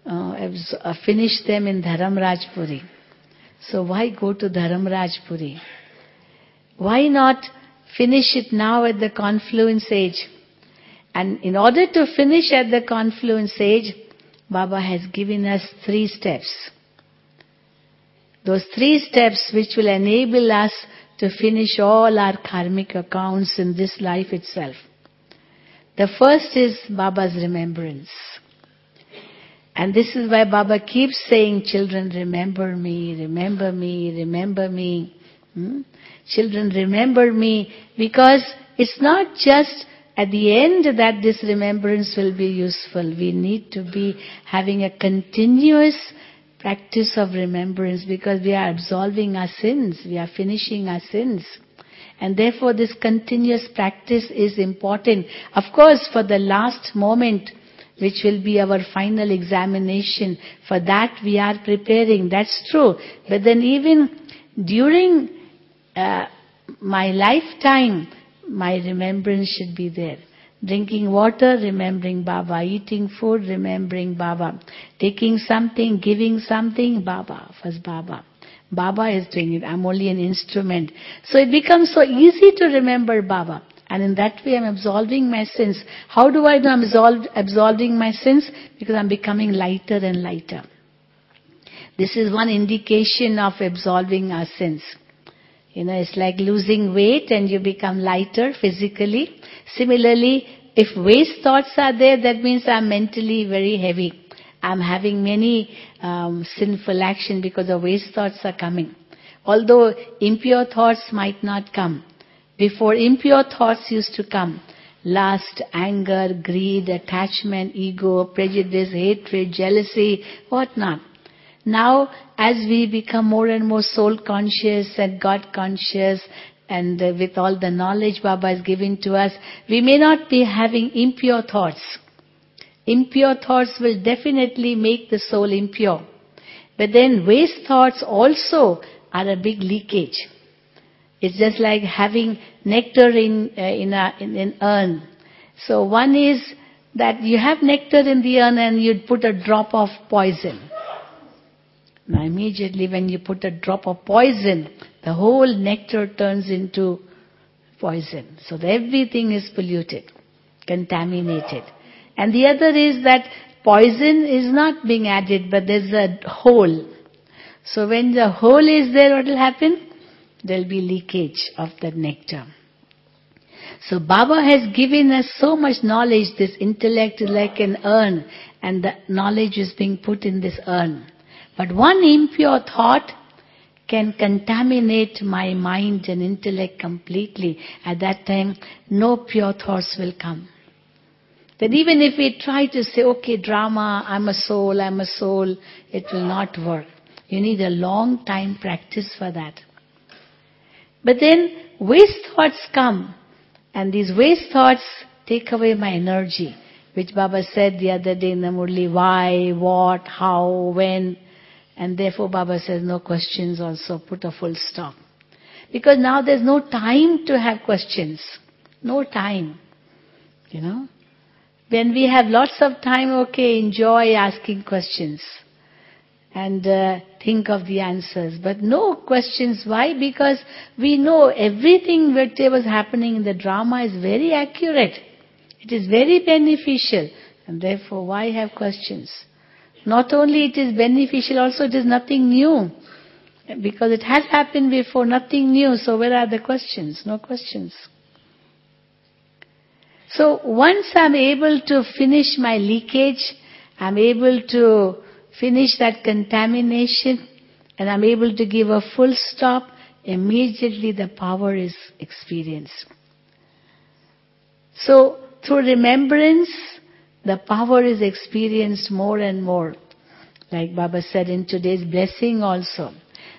finish them in Dharamrajpuri. So why go to Dharamrajpuri? Why not finish it now at the confluence age? And in order to finish at the confluence age, Baba has given us 3 steps. Those 3 steps which will enable us to finish all our karmic accounts in this life itself. The first is Baba's remembrance. And this is why Baba keeps saying, children, remember me, remember me, remember me. Children, remember me, because it's not just at the end that this remembrance will be useful. We need to be having a continuous practice of remembrance, because we are absolving our sins, we are finishing our sins. And therefore this continuous practice is important. Of course, for the last moment, which will be our final examination, for that we are preparing, that's true. But then even during my lifetime, my remembrance should be there. Drinking water, remembering Baba. Eating food, remembering Baba. Taking something, giving something, Baba. First Baba. Baba is doing it. I'm only an instrument. So it becomes so easy to remember Baba. And in that way I'm absolving my sins. How do I know I'm absolving my sins? Because I'm becoming lighter and lighter. This is one indication of absolving our sins. It's like losing weight and you become lighter physically. Similarly, if waste thoughts are there, that means I'm mentally very heavy. I'm having many sinful action because the waste thoughts are coming. Although impure thoughts might not come. Before, impure thoughts used to come. Lust, anger, greed, attachment, ego, prejudice, hatred, jealousy, whatnot. Now, as we become more and more soul conscious and God conscious, and with all the knowledge Baba is giving to us, we may not be having impure thoughts. Impure thoughts will definitely make the soul impure. But then waste thoughts also are a big leakage. It's just like having nectar in an urn. So one is that you have nectar in the urn and you'd put a drop of poison. Now immediately when you put a drop of poison, the whole nectar turns into poison. So everything is polluted, contaminated. And the other is that poison is not being added, but there's a hole. So when the hole is there, what will happen? There will be leakage of the nectar. So Baba has given us so much knowledge. This intellect is like an urn, and the knowledge is being put in this urn. But one impure thought can contaminate my mind and intellect completely. At that time, no pure thoughts will come. Then even if we try to say, okay, drama, I'm a soul, it will not work. You need a long time practice for that. But then waste thoughts come. And these waste thoughts take away my energy, which Baba said the other day in the Murli, why, what, how, when. And therefore Baba says no questions also, put a full stop. Because now there's no time to have questions. No time. When we have lots of time, okay, enjoy asking questions. And think of the answers. But no questions. Why? Because we know everything whatever is happening in the drama is very accurate. It is very beneficial. And therefore, why have questions? Not only it is beneficial, also it is nothing new. Because it has happened before, nothing new. So where are the questions? No questions. So once I'm able to finish my leakage, I'm able to finish that contamination, and I'm able to give a full stop, immediately the power is experienced. So through remembrance, the power is experienced more and more. Like Baba said in today's blessing also.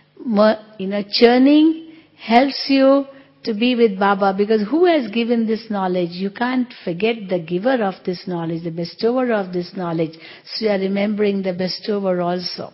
Churning helps you to be with Baba, because who has given this knowledge? You can't forget the giver of this knowledge, the bestower of this knowledge. So you are remembering the bestower also.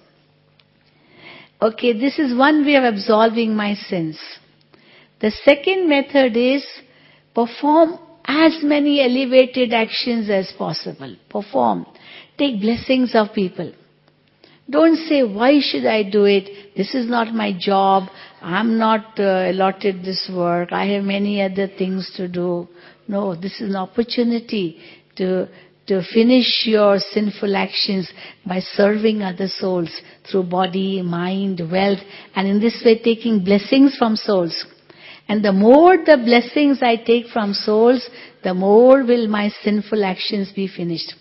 Okay, this is one way of absolving my sins. The second method is perform as many elevated actions as possible. Perform. Take blessings of people. Don't say, why should I do it? This is not my job. I'm not allotted this work. I have many other things to do. No, this is an opportunity to finish your sinful actions by serving other souls through body, mind, wealth, and in this way taking blessings from souls. And the more the blessings I take from souls, the more will my sinful actions be finished.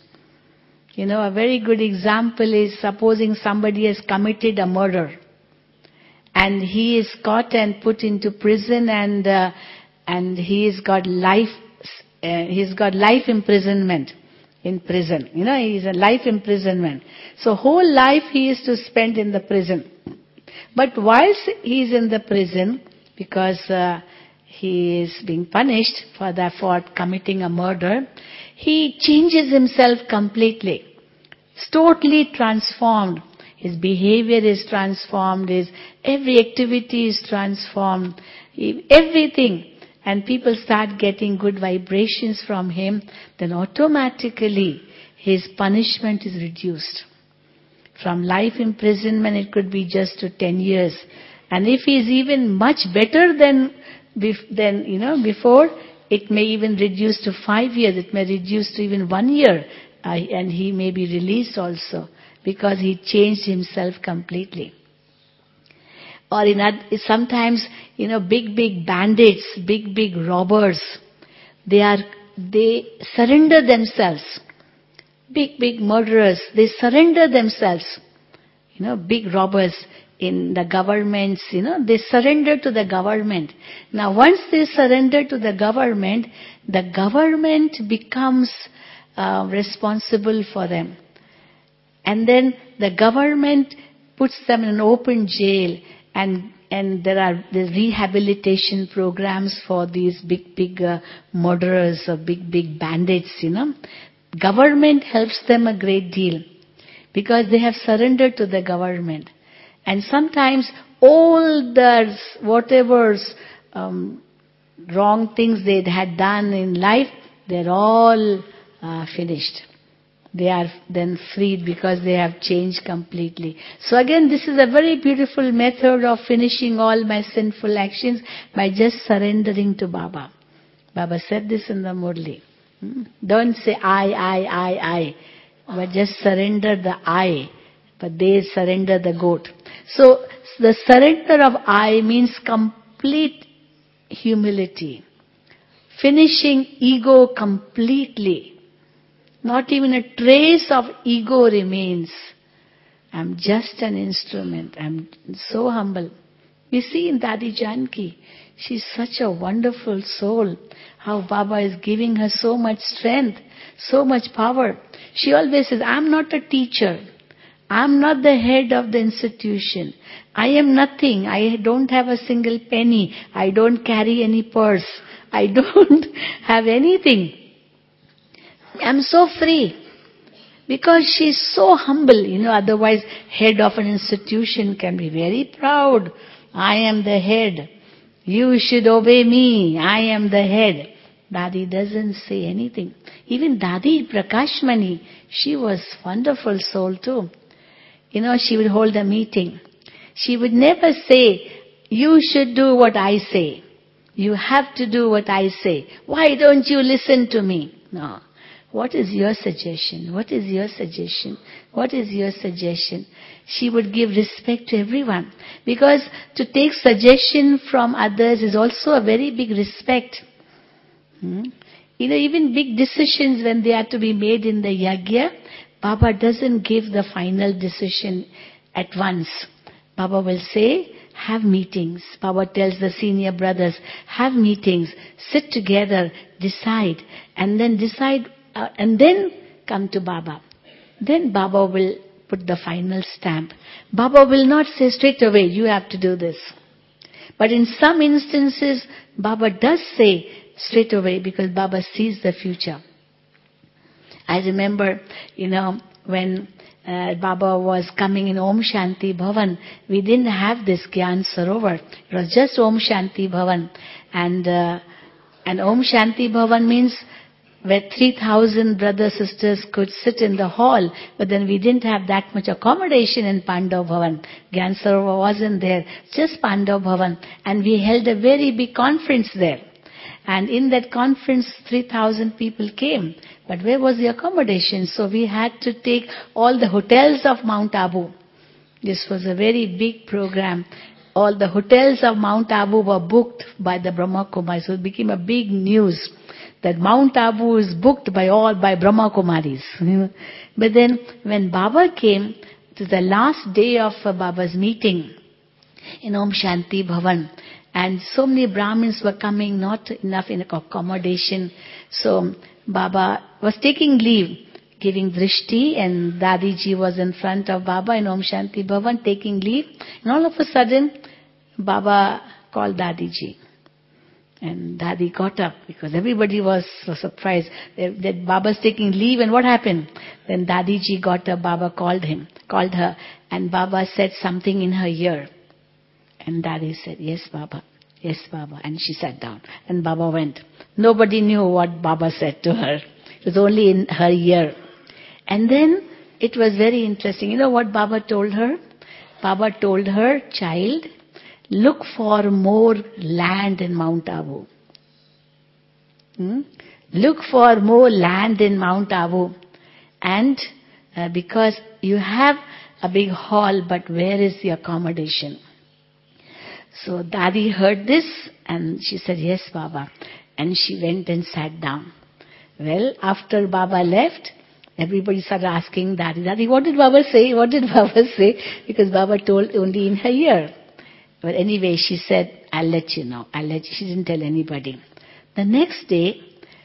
A very good example is supposing somebody has committed a murder and he is caught and put into prison, and he's got life imprisonment in prison. He's a life imprisonment. So whole life he is to spend in the prison. But whilst he is in the prison, because he is being punished for committing a murder, he changes himself completely. He's totally transformed. His behavior is transformed. His every activity is transformed. Everything. And people start getting good vibrations from him. Then automatically his punishment is reduced. From life imprisonment it could be just to 10 years. And if he is even much better than before, it may even reduce to 5 years. It may reduce to even 1 year. And he may be released also, because he changed himself completely. Or sometimes, big bandits, big robbers, they surrender themselves. Big murderers, they surrender themselves. Big robbers in the governments, they surrender to the government. Now once they surrender to the government becomes responsible for them. And then the government puts them in an open jail, and there are the rehabilitation programs for these big murderers or big bandits, Government helps them a great deal because they have surrendered to the government. And sometimes all the whatever's wrong things they had done in life, they're all finished. They are then freed because they have changed completely. So again, this is a very beautiful method of finishing all my sinful actions by just surrendering to Baba. Baba said this in the Murli. Don't say I, but just surrender the I. But they surrender the goat. So the surrender of I means complete humility. Finishing ego completely. Not even a trace of ego remains. I'm just an instrument. I'm so humble. We see in Dadi Janki, she's such a wonderful soul. How Baba is giving her so much strength, so much power. She always says, I'm not a teacher. I'm not the head of the institution. I am nothing. I don't have a single penny. I don't carry any purse. I don't have anything. I'm so free. Because she's so humble, otherwise head of an institution can be very proud. I am the head. You should obey me. I am the head. Dadi doesn't say anything. Even Dadi Prakashmani, she was wonderful soul too. She would hold a meeting. She would never say, you should do what I say. You have to do what I say. Why don't you listen to me? No. What is your suggestion? What is your suggestion? What is your suggestion? She would give respect to everyone. Because to take suggestion from others is also a very big respect. Even big decisions when they are to be made in the yagya, Baba doesn't give the final decision at once. Baba will say, have meetings. Baba tells the senior brothers, have meetings, sit together, decide, and then come to Baba. Then Baba will put the final stamp. Baba will not say straight away, you have to do this. But in some instances, Baba does say straight away because Baba sees the future. I remember, when Baba was coming in Om Shanti Bhavan, we didn't have this Gyan Sarovar. It was just Om Shanti Bhavan. And Om Shanti Bhavan means where 3,000 brothers, sisters could sit in the hall, but then we didn't have that much accommodation in Pandav Bhavan. Gyan Sarovar wasn't there, just Pandav Bhavan. And we held a very big conference there. And in that conference, 3,000 people came. But where was the accommodation? So we had to take all the hotels of Mount Abu. This was a very big program. All the hotels of Mount Abu were booked by the Brahma Kumaris. So it became a big news that Mount Abu is booked by Brahma Kumaris. But then when Baba came to the last day of Baba's meeting in Om Shanti Bhavan, and so many Brahmins were coming, not enough in accommodation. So Baba was taking leave, giving drishti, and Dadiji was in front of Baba in Om Shanti Bhavan taking leave. And all of a sudden, Baba called Dadiji. And Dadi got up because everybody was so surprised that Baba's taking leave, and what happened? Then Dadiji got up, Baba called her, and Baba said something in her ear. And Dadi said, yes, Baba. Yes, Baba. And she sat down. And Baba went. Nobody knew what Baba said to her. It was only in her ear. And then it was very interesting. You know what Baba told her? Baba told her, child, look for more land in Mount Abu. Look for more land in Mount Abu. And because you have a big hall, but where is the accommodation? So Dadi heard this and she said, yes, Baba. And she went and sat down. Well, after Baba left, everybody started asking Dadi, what did Baba say? What did Baba say? Because Baba told only in her ear. But anyway, she said, I'll let you know. She didn't tell anybody. The next day,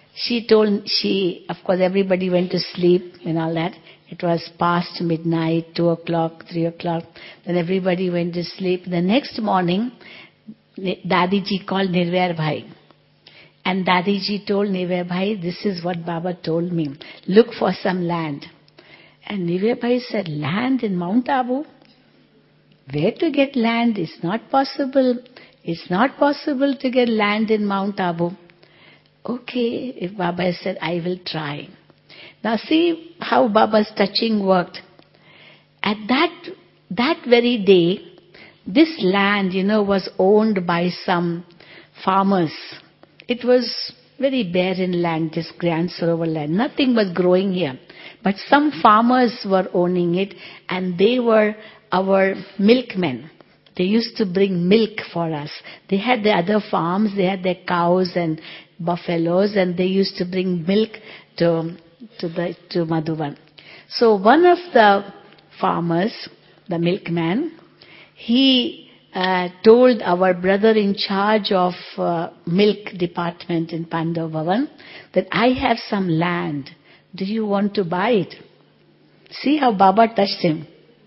of course everybody went to sleep and all that. It was past midnight, 2 o'clock, 3 o'clock. Then everybody went to sleep. The next morning, Dadiji called Nirvair Bhai. And Dadiji told Nirvair Bhai, this is what Baba told me. Look for some land. And Nirvair Bhai said, land in Mount Abu? Where to get land? It's not possible. It's not possible to get land in Mount Abu. Okay, if Baba said, I will try. Now see how Baba's touching worked. At that very day, this land, was owned by some farmers. It was very barren land, just Gyan Sarovar land. Nothing was growing here. But some farmers were owning it, and they were our milkmen. They used to bring milk for us. They had their other farms, they had their cows and buffaloes, and they used to bring milk to Madhuban. So one of the farmers, the milkman, he told our brother in charge of milk department in Pandav Bhavan that I have some land. Do you want to buy it? See how Baba touched him.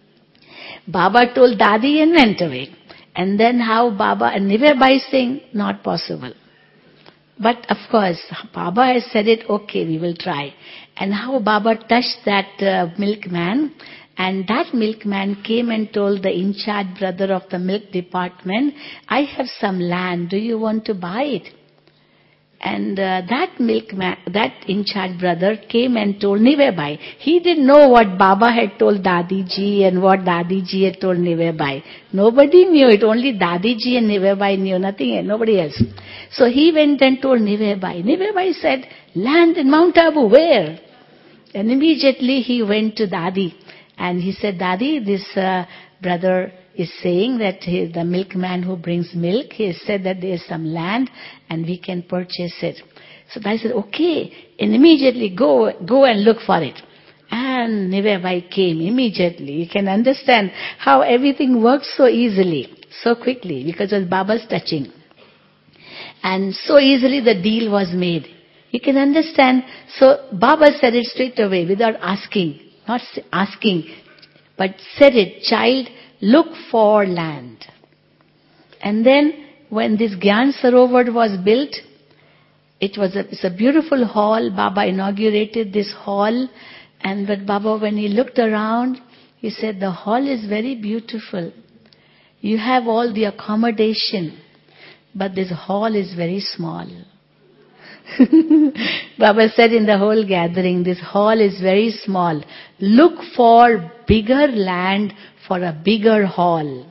Baba told Dadi and went away. And then how Baba and Nivebai saying, not possible. But of course, Baba has said it, okay, we will try. And how Baba touched that milkman, and that milkman came and told the in-charge brother of the milk department, I have some land, do you want to buy it? And that milkman, that in-charge brother came and told Nivebai. He didn't know what Baba had told Dadiji and what Dadiji had told Nivebai. Nobody knew it, only Dadiji and Nivebai knew, nothing else, nobody else. So he went and told Nivebai. Nivebai said, land in Mount Abu, where? And immediately he went to Dadi and he said, Dadi, this brother is saying that the milkman who brings milk, he has said that there is some land and we can purchase it. So Dadi said, okay, and immediately go and look for it. And Nivebai came immediately. You can understand how everything works so easily, so quickly, because of Baba's touching. And so easily the deal was made. You can understand. So Baba said it straight away without asking. Not asking, but said it, child, look for land. And then when this Gyan Sarovar was built, it's a beautiful hall. Baba inaugurated this hall. But Baba, when he looked around, he said, the hall is very beautiful. You have all the accommodation, but this hall is very small. Baba said in the whole gathering, this hall is very small. Look for bigger land for a bigger hall.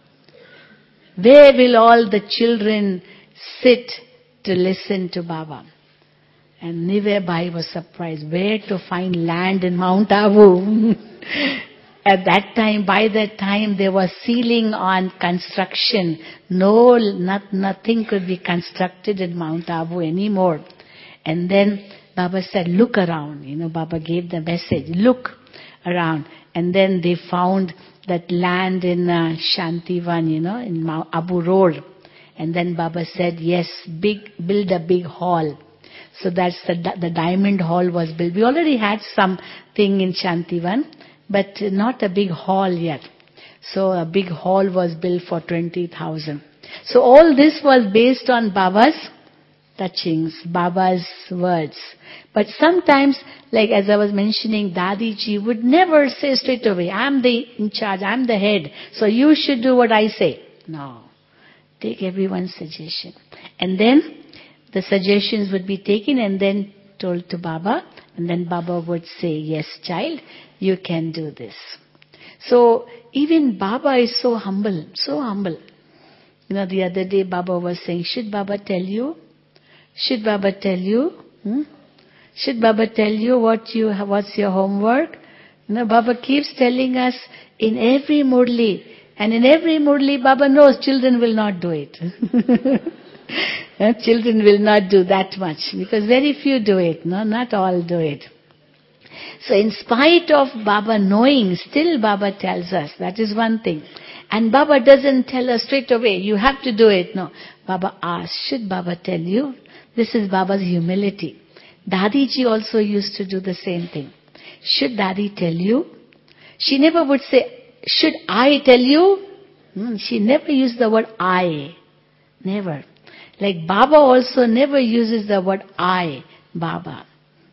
Where will all the children sit to listen to Baba? And Nivebai was surprised. Where to find land in Mount Abu? At that time, by that time, there was ceiling on construction. Nothing could be constructed in Mount Abu anymore. And then Baba said, look around. Baba gave the message, look around. And then they found that land in Shantivan, in Mount Abu Road. And then Baba said, yes, build a big hall. So that's the diamond hall was built. We already had something in Shantivan, but not a big hall yet. So a big hall was built for 20,000. So all this was based on Baba's touchings, Baba's words. But sometimes, like as I was mentioning, Dadiji would never say straight away, I'm the in charge, I'm the head, so you should do what I say. No. Take everyone's suggestion. And then the suggestions would be taken and then told to Baba. And then Baba would say, yes, child, you can do this. So even Baba is so humble, so humble. The other day Baba was saying, should Baba tell you? Should Baba tell you? Should Baba tell you what's your homework? Baba keeps telling us in every Murli. And in every Murli, Baba knows children will not do it. Children will not do that much because very few do it. No, not all do it. So in spite of Baba knowing, still Baba tells us. That is one thing. And Baba doesn't tell us straight away, you have to do it. No. Baba asks, should Baba tell you? This is Baba's humility. Dadiji also used to do the same thing. Should Dadi tell you? She never would say, should I tell you? She never used the word I. Never. Like Baba also never uses the word I, Baba.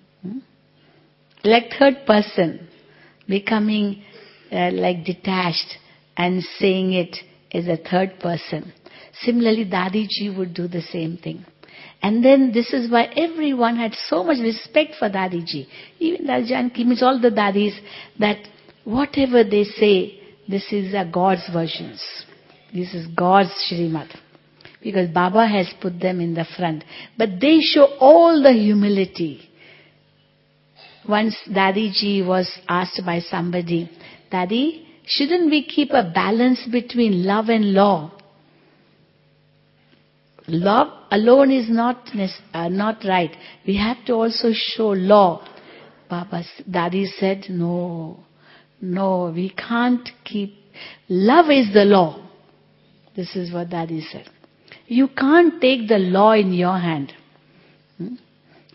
Like third person, becoming like detached and saying it as a third person. Similarly, Dadiji would do the same thing. And then this is why everyone had so much respect for Dadiji. Even Dadi Janki means all the Dadis, that whatever they say, this is God's versions. This is God's Shrimad. Because Baba has put them in the front. But they show all the humility. Once Dadiji was asked by somebody, Dadi, shouldn't we keep a balance between love and law? Love alone is not right. We have to also show law. Dadi said, no, we can't keep. Love is the law. This is what Dadi said. You can't take the law in your hand.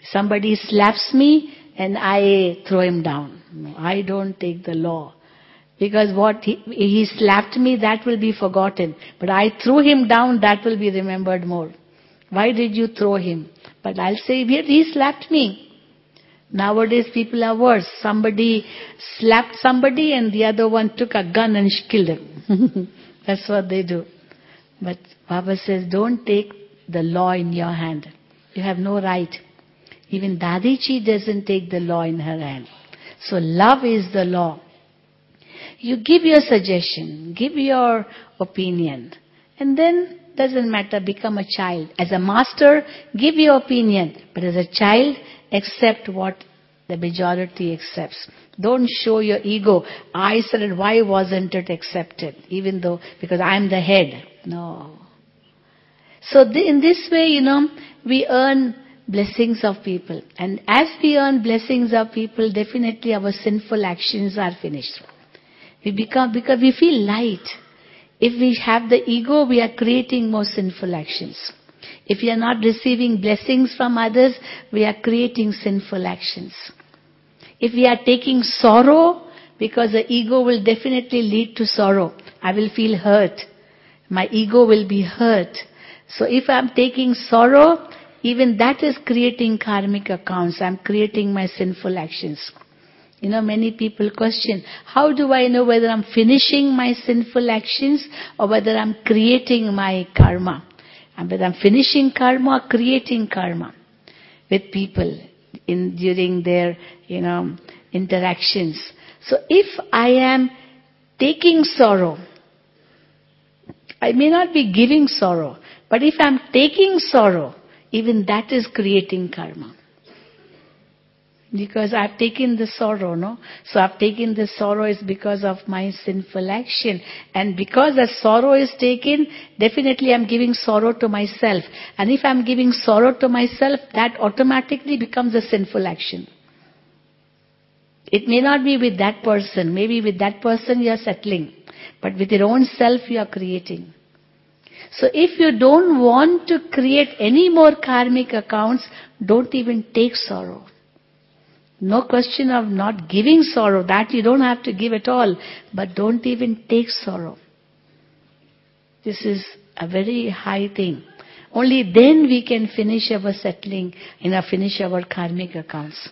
Somebody slaps me and I throw him down. No, I don't take the law Because what he slapped me, that will be forgotten. But I threw him down, that will be remembered more. Why did you throw him? But I'll say, he slapped me. Nowadays people are worse. Somebody slapped somebody and the other one took a gun and killed him. That's what they do. But Baba says, don't take the law in your hand. You have no right. Even Dadichi doesn't take the law in her hand. So love is the law. You give your suggestion, give your opinion, and then doesn't matter, become a child. As a master, give your opinion, but as a child, accept what the majority accepts. Don't show your ego. I said it, why wasn't it accepted? Even though, because I'm the head. No. So in this way, we earn blessings of people. And as we earn blessings of people, definitely our sinful actions are finished. Because we feel light. If we have the ego, we are creating more sinful actions. If we are not receiving blessings from others, we are creating sinful actions. If we are taking sorrow, because the ego will definitely lead to sorrow. I will feel hurt. My ego will be hurt. So if I'm taking sorrow, even that is creating karmic accounts. I'm creating my sinful actions. Many people question, how do I know whether I'm finishing my sinful actions or whether I'm creating my karma? And whether I'm finishing karma or creating karma with people during their, interactions. So if I am taking sorrow, I may not be giving sorrow, but if I'm taking sorrow, even that is creating karma. Because I've taken the sorrow, no? So I've taken the sorrow is because of my sinful action. And because the sorrow is taken, definitely I'm giving sorrow to myself. And if I'm giving sorrow to myself, that automatically becomes a sinful action. It may not be with that person. Maybe with that person you are settling. But with your own self you are creating. So if you don't want to create any more karmic accounts, don't even take sorrow. No question of not giving sorrow. That you don't have to give at all. But don't even take sorrow. This is a very high thing. Only then we can finish our settling, finish our karmic accounts.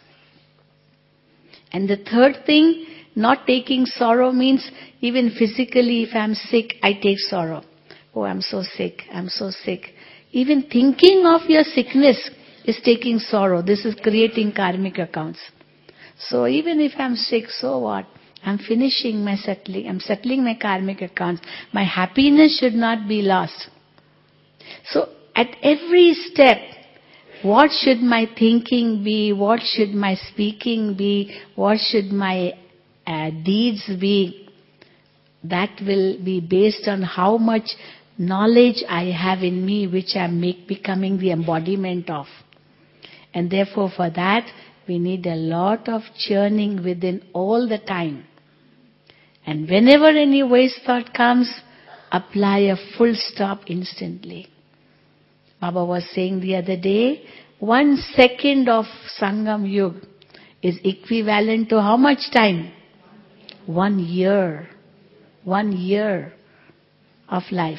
And the third thing, not taking sorrow means even physically, if I'm sick, I take sorrow. Oh, I'm so sick, I'm so sick. Even thinking of your sickness is taking sorrow. This is creating karmic accounts. So even if I'm sick, so what? I'm finishing my settling. I'm settling my karmic accounts. My happiness should not be lost. So at every step, what should my thinking be? What should my speaking be? What should my deeds be? That will be based on how much knowledge I have in me, which I'm becoming the embodiment of. And therefore for that, we need a lot of churning within all the time. And whenever any waste thought comes, apply a full stop instantly. Baba was saying the other day, 1 second of Sangam Yuga is equivalent to how much time? 1 year. 1 year of life.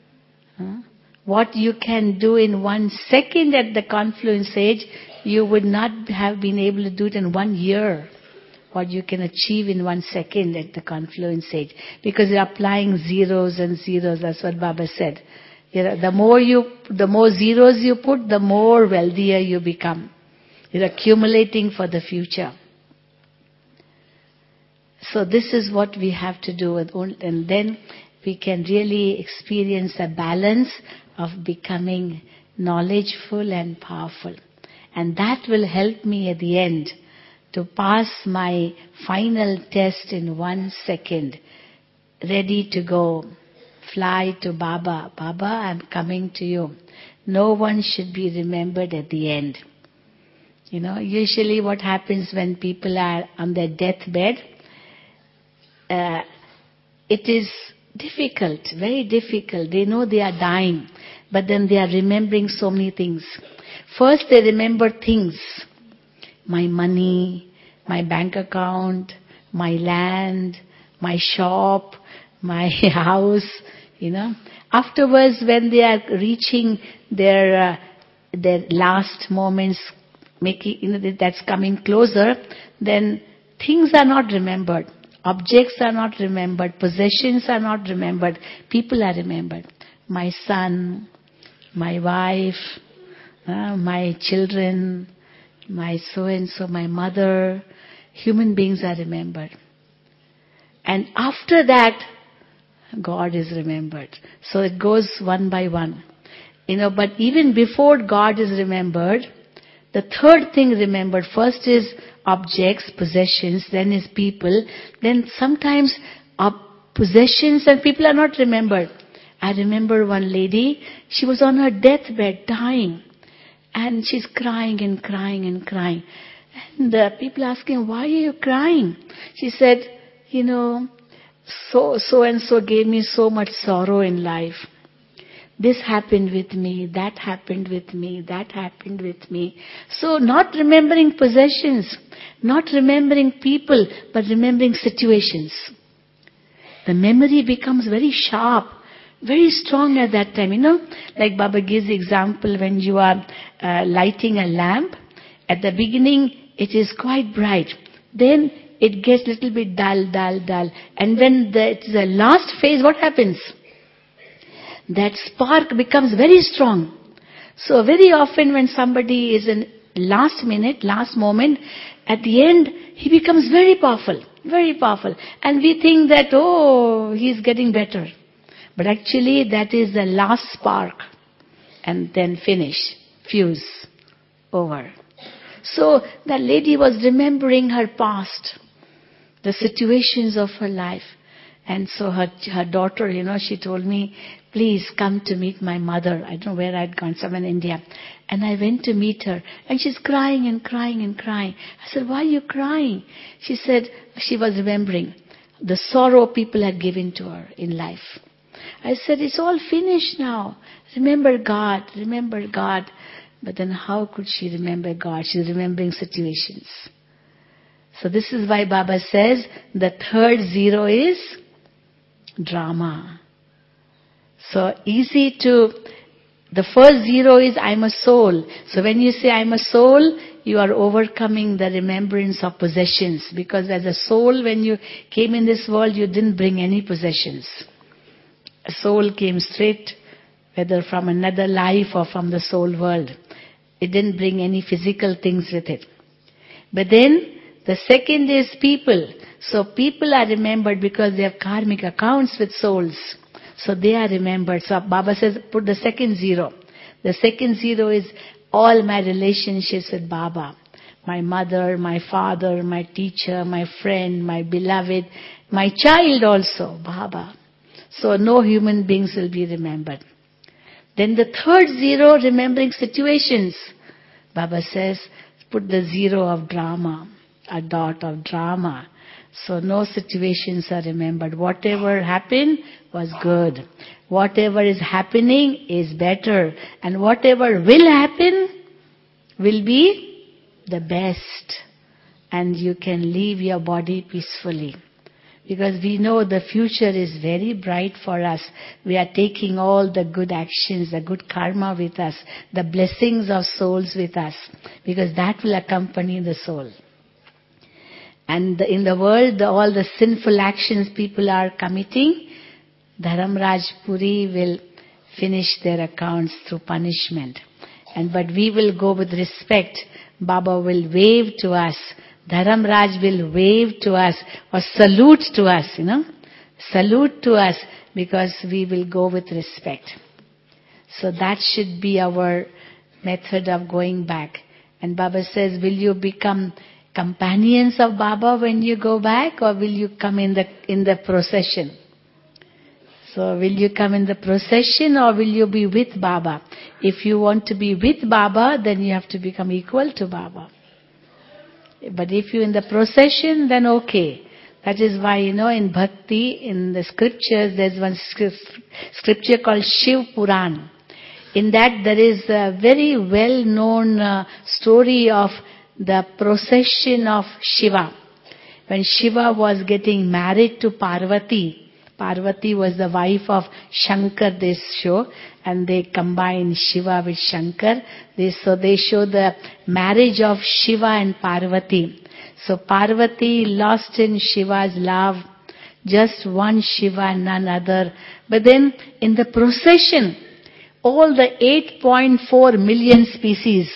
What you can do in 1 second at the confluence age, you would not have been able to do it in 1 year. What you can achieve in 1 second at the confluence age. Because you're applying zeros and zeros, that's what Baba said. The more zeros you put, the more wealthier you become. You're accumulating for the future. So this is what we have to do, and then we can really experience a balance of becoming knowledgeful and powerful. And that will help me at the end to pass my final test in 1 second. Ready to go. Fly to Baba. Baba, I'm coming to you. No one should be remembered at the end. Usually what happens when people are on their deathbed, it is difficult, very difficult. They know they are dying, but then they are remembering so many things. First they remember things. My money, my bank account, my land, my shop, my house, Afterwards, when they are reaching their last moments, that's coming closer, then things are not remembered. Objects are not remembered. Possessions are not remembered. People are remembered. My son, my wife, my children, my so-and-so, my mother, human beings are remembered. And after that, God is remembered. So it goes one by one. But even before God is remembered, the third thing remembered, first is objects, possessions, then is people, then sometimes possessions and people are not remembered. I remember one lady, she was on her deathbed, dying, and she's crying and crying and crying. And people asking, why are you crying? She said, so and so gave me so much sorrow in life. This happened with me, that happened with me, that happened with me. So not remembering possessions, not remembering people, but remembering situations. The memory becomes very sharp, very strong at that time. Like Baba gives the example when you are lighting a lamp. At the beginning, it is quite bright. Then it gets a little bit dull. And when it's the last phase, what happens? That spark becomes very strong. So very often when somebody is in last minute, last moment, at the end, he becomes very powerful, very powerful. And we think that, he's getting better. But actually that is the last spark. And then finish, fuse, over. So that lady was remembering her past, the situations of her life. And so her daughter, she told me, please come to meet my mother. I don't know where I'd gone, somewhere in India. And I went to meet her. And she's crying and crying and crying. I said, why are you crying? She said, she was remembering the sorrow people had given to her in life. I said, it's all finished now. Remember God, remember God. But then how could she remember God? She's remembering situations. So this is why Baba says the third zero is drama. So the first zero is I'm a soul. So when you say I'm a soul, you are overcoming the remembrance of possessions. Because as a soul, when you came in this world, you didn't bring any possessions. A soul came straight, whether from another life or from the soul world. It didn't bring any physical things with it. But then the second is people. So people are remembered because they have karmic accounts with souls. So they are remembered. So Baba says, put the second zero. The second zero is all my relationships with Baba. My mother, my father, my teacher, my friend, my beloved, my child also, Baba. So no human beings will be remembered. Then the third zero, remembering situations. Baba says, put the zero of drama, a dot of drama. So no situations are remembered. Whatever happened was good. Whatever is happening is better. And whatever will happen will be the best. And you can leave your body peacefully. Because we know the future is very bright for us. We are taking all the good actions, the good karma with us, the blessings of souls with us. Because that will accompany the soul. And in the world, all the sinful actions people are committing, Dharamraj Puri will finish their accounts through punishment. But we will go with respect. Baba will wave to us. Dharamraj will wave to us or salute to us, Salute to us because we will go with respect. So that should be our method of going back. And Baba says, will you become companions of Baba when you go back, or will you come in the procession? So will you come in the procession or will you be with Baba? If you want to be with Baba, then you have to become equal to Baba. But if you're in the procession, then okay. That is why, in Bhakti, in the scriptures, there's one scripture called Shiv Puran. In that there is a very well-known story of the procession of Shiva. when Shiva was getting married to Parvati. Parvati was the wife of Shankar, they show, and they combine Shiva with Shankar. So they show the marriage of Shiva and Parvati. So Parvati lost in Shiva's love, just one Shiva, none other. But then in the procession, all the 8.4 million species,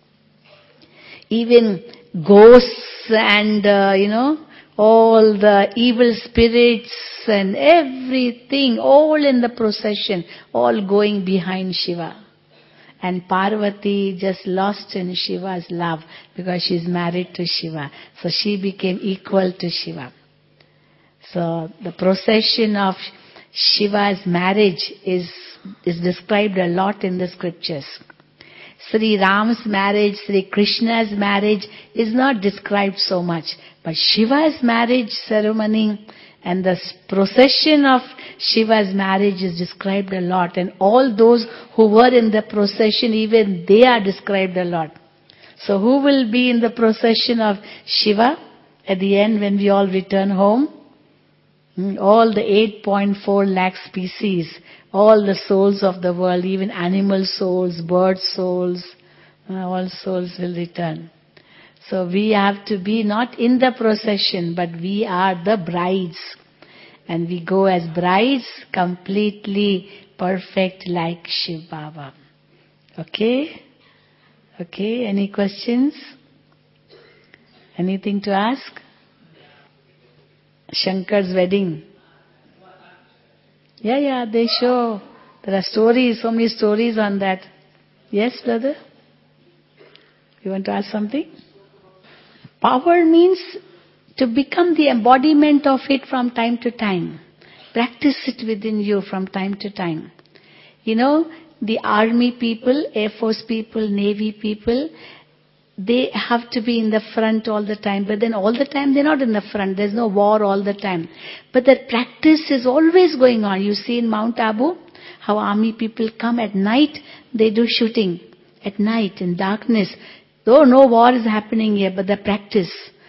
even ghosts and, all the evil spirits and everything, all in the procession, all going behind Shiva. And Parvati just lost in Shiva's love because she's married to Shiva. So she became equal to Shiva. So the procession of Shiva's marriage is described a lot in the scriptures. Sri Ram's marriage, Sri Krishna's marriage is not described so much. But Shiva's marriage ceremony and the procession of Shiva's marriage is described a lot. And all those who were in the procession, even they are described a lot. So who will be in the procession of Shiva at the end when we all return home? All the 8.4 lakh species, all the souls of the world, even animal souls, bird souls, all souls will return. So we have to be not in the procession, but we are the brides. And we go as brides, completely perfect like Shiv Baba. Okay? Okay, any questions? Anything to ask? Shankar's wedding. Yeah, they show. There are stories, so many stories on that. Yes, brother? You want to ask something? Power means to become the embodiment of it from time to time. Practice it within you from time to time. The army people, Air Force people, Navy people, they have to be in the front all the time. But then all the time they're not in the front. There's no war all the time. But that practice is always going on. You see in Mount Abu, how army people come at night, they do shooting. At night, in darkness. Though no war is happening here, but the practice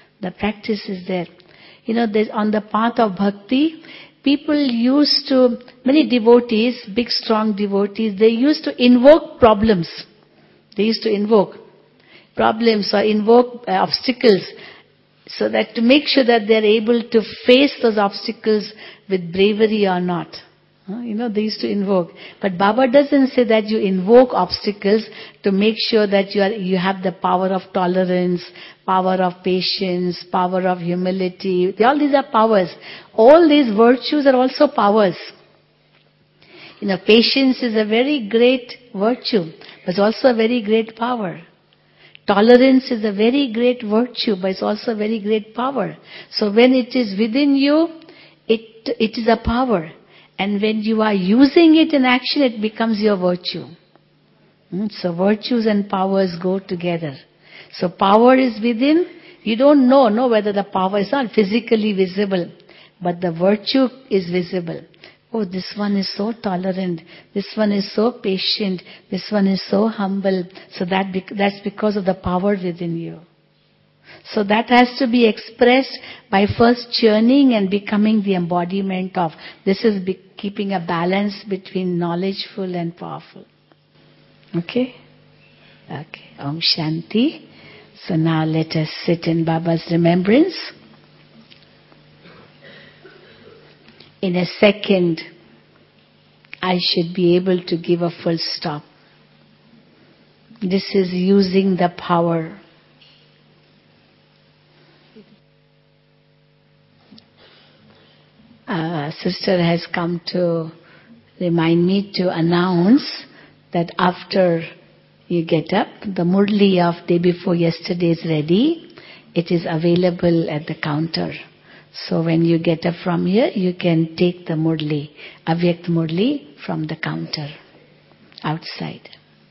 is there. There's on the path of bhakti, people used to, many devotees, big strong devotees, they used to invoke problems. They used to invoke problems or invoke obstacles, so that to make sure that they're able to face those obstacles with bravery or not. They used to invoke. But Baba doesn't say that you invoke obstacles to make sure that you have the power of tolerance, power of patience, power of humility. All these are powers. All these virtues are also powers. Patience is a very great virtue, but it's also a very great power. Tolerance is a very great virtue, but it's also a very great power. So when it is within you, it is a power. And when you are using it in action, it becomes your virtue. So virtues and powers go together. So power is within. You don't know whether the power is not physically visible, but the virtue is visible. Oh, this one is so tolerant. This one is so patient. This one is so humble. So that's because of the power within you. So that has to be expressed by first churning and becoming the embodiment of. This is keeping a balance between knowledgeful and powerful. Okay? Okay. Om Shanti. So now let us sit in Baba's remembrance. In a second, I should be able to give a full stop. This is using the power. Sister has come to remind me to announce that after you get up, the Murli of day before yesterday is ready. It is available at the counter. So when you get up from here, you can take the Murli, Avyakt Murli, from the counter outside.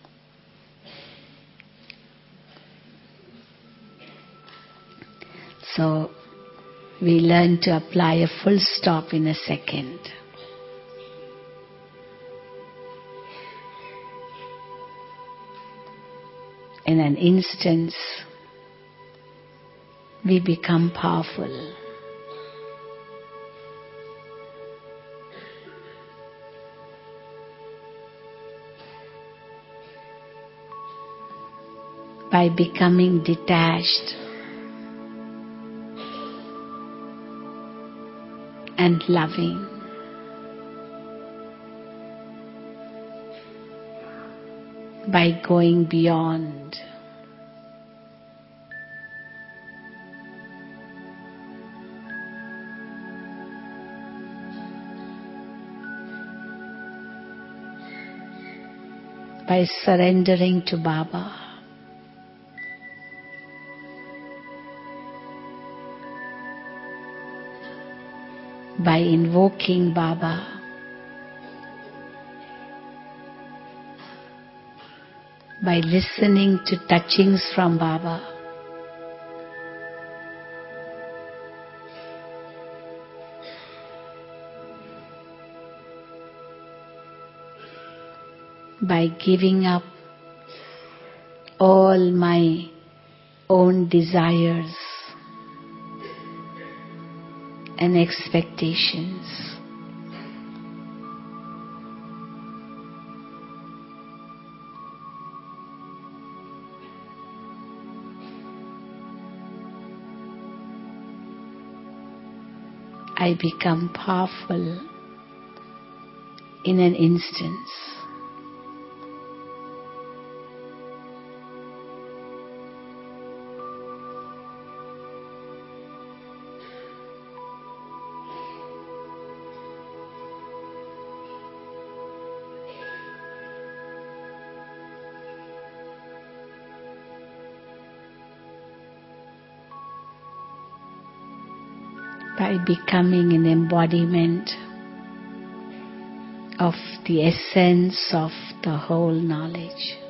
So we learn to apply a full stop in a second. In an instant, we become powerful. by becoming detached and loving. By going beyond. By surrendering to Baba. By invoking Baba. By listening to touchings from Baba. By giving up all my own desires and expectations. I become powerful in an instant. By becoming an embodiment of the essence of the whole knowledge.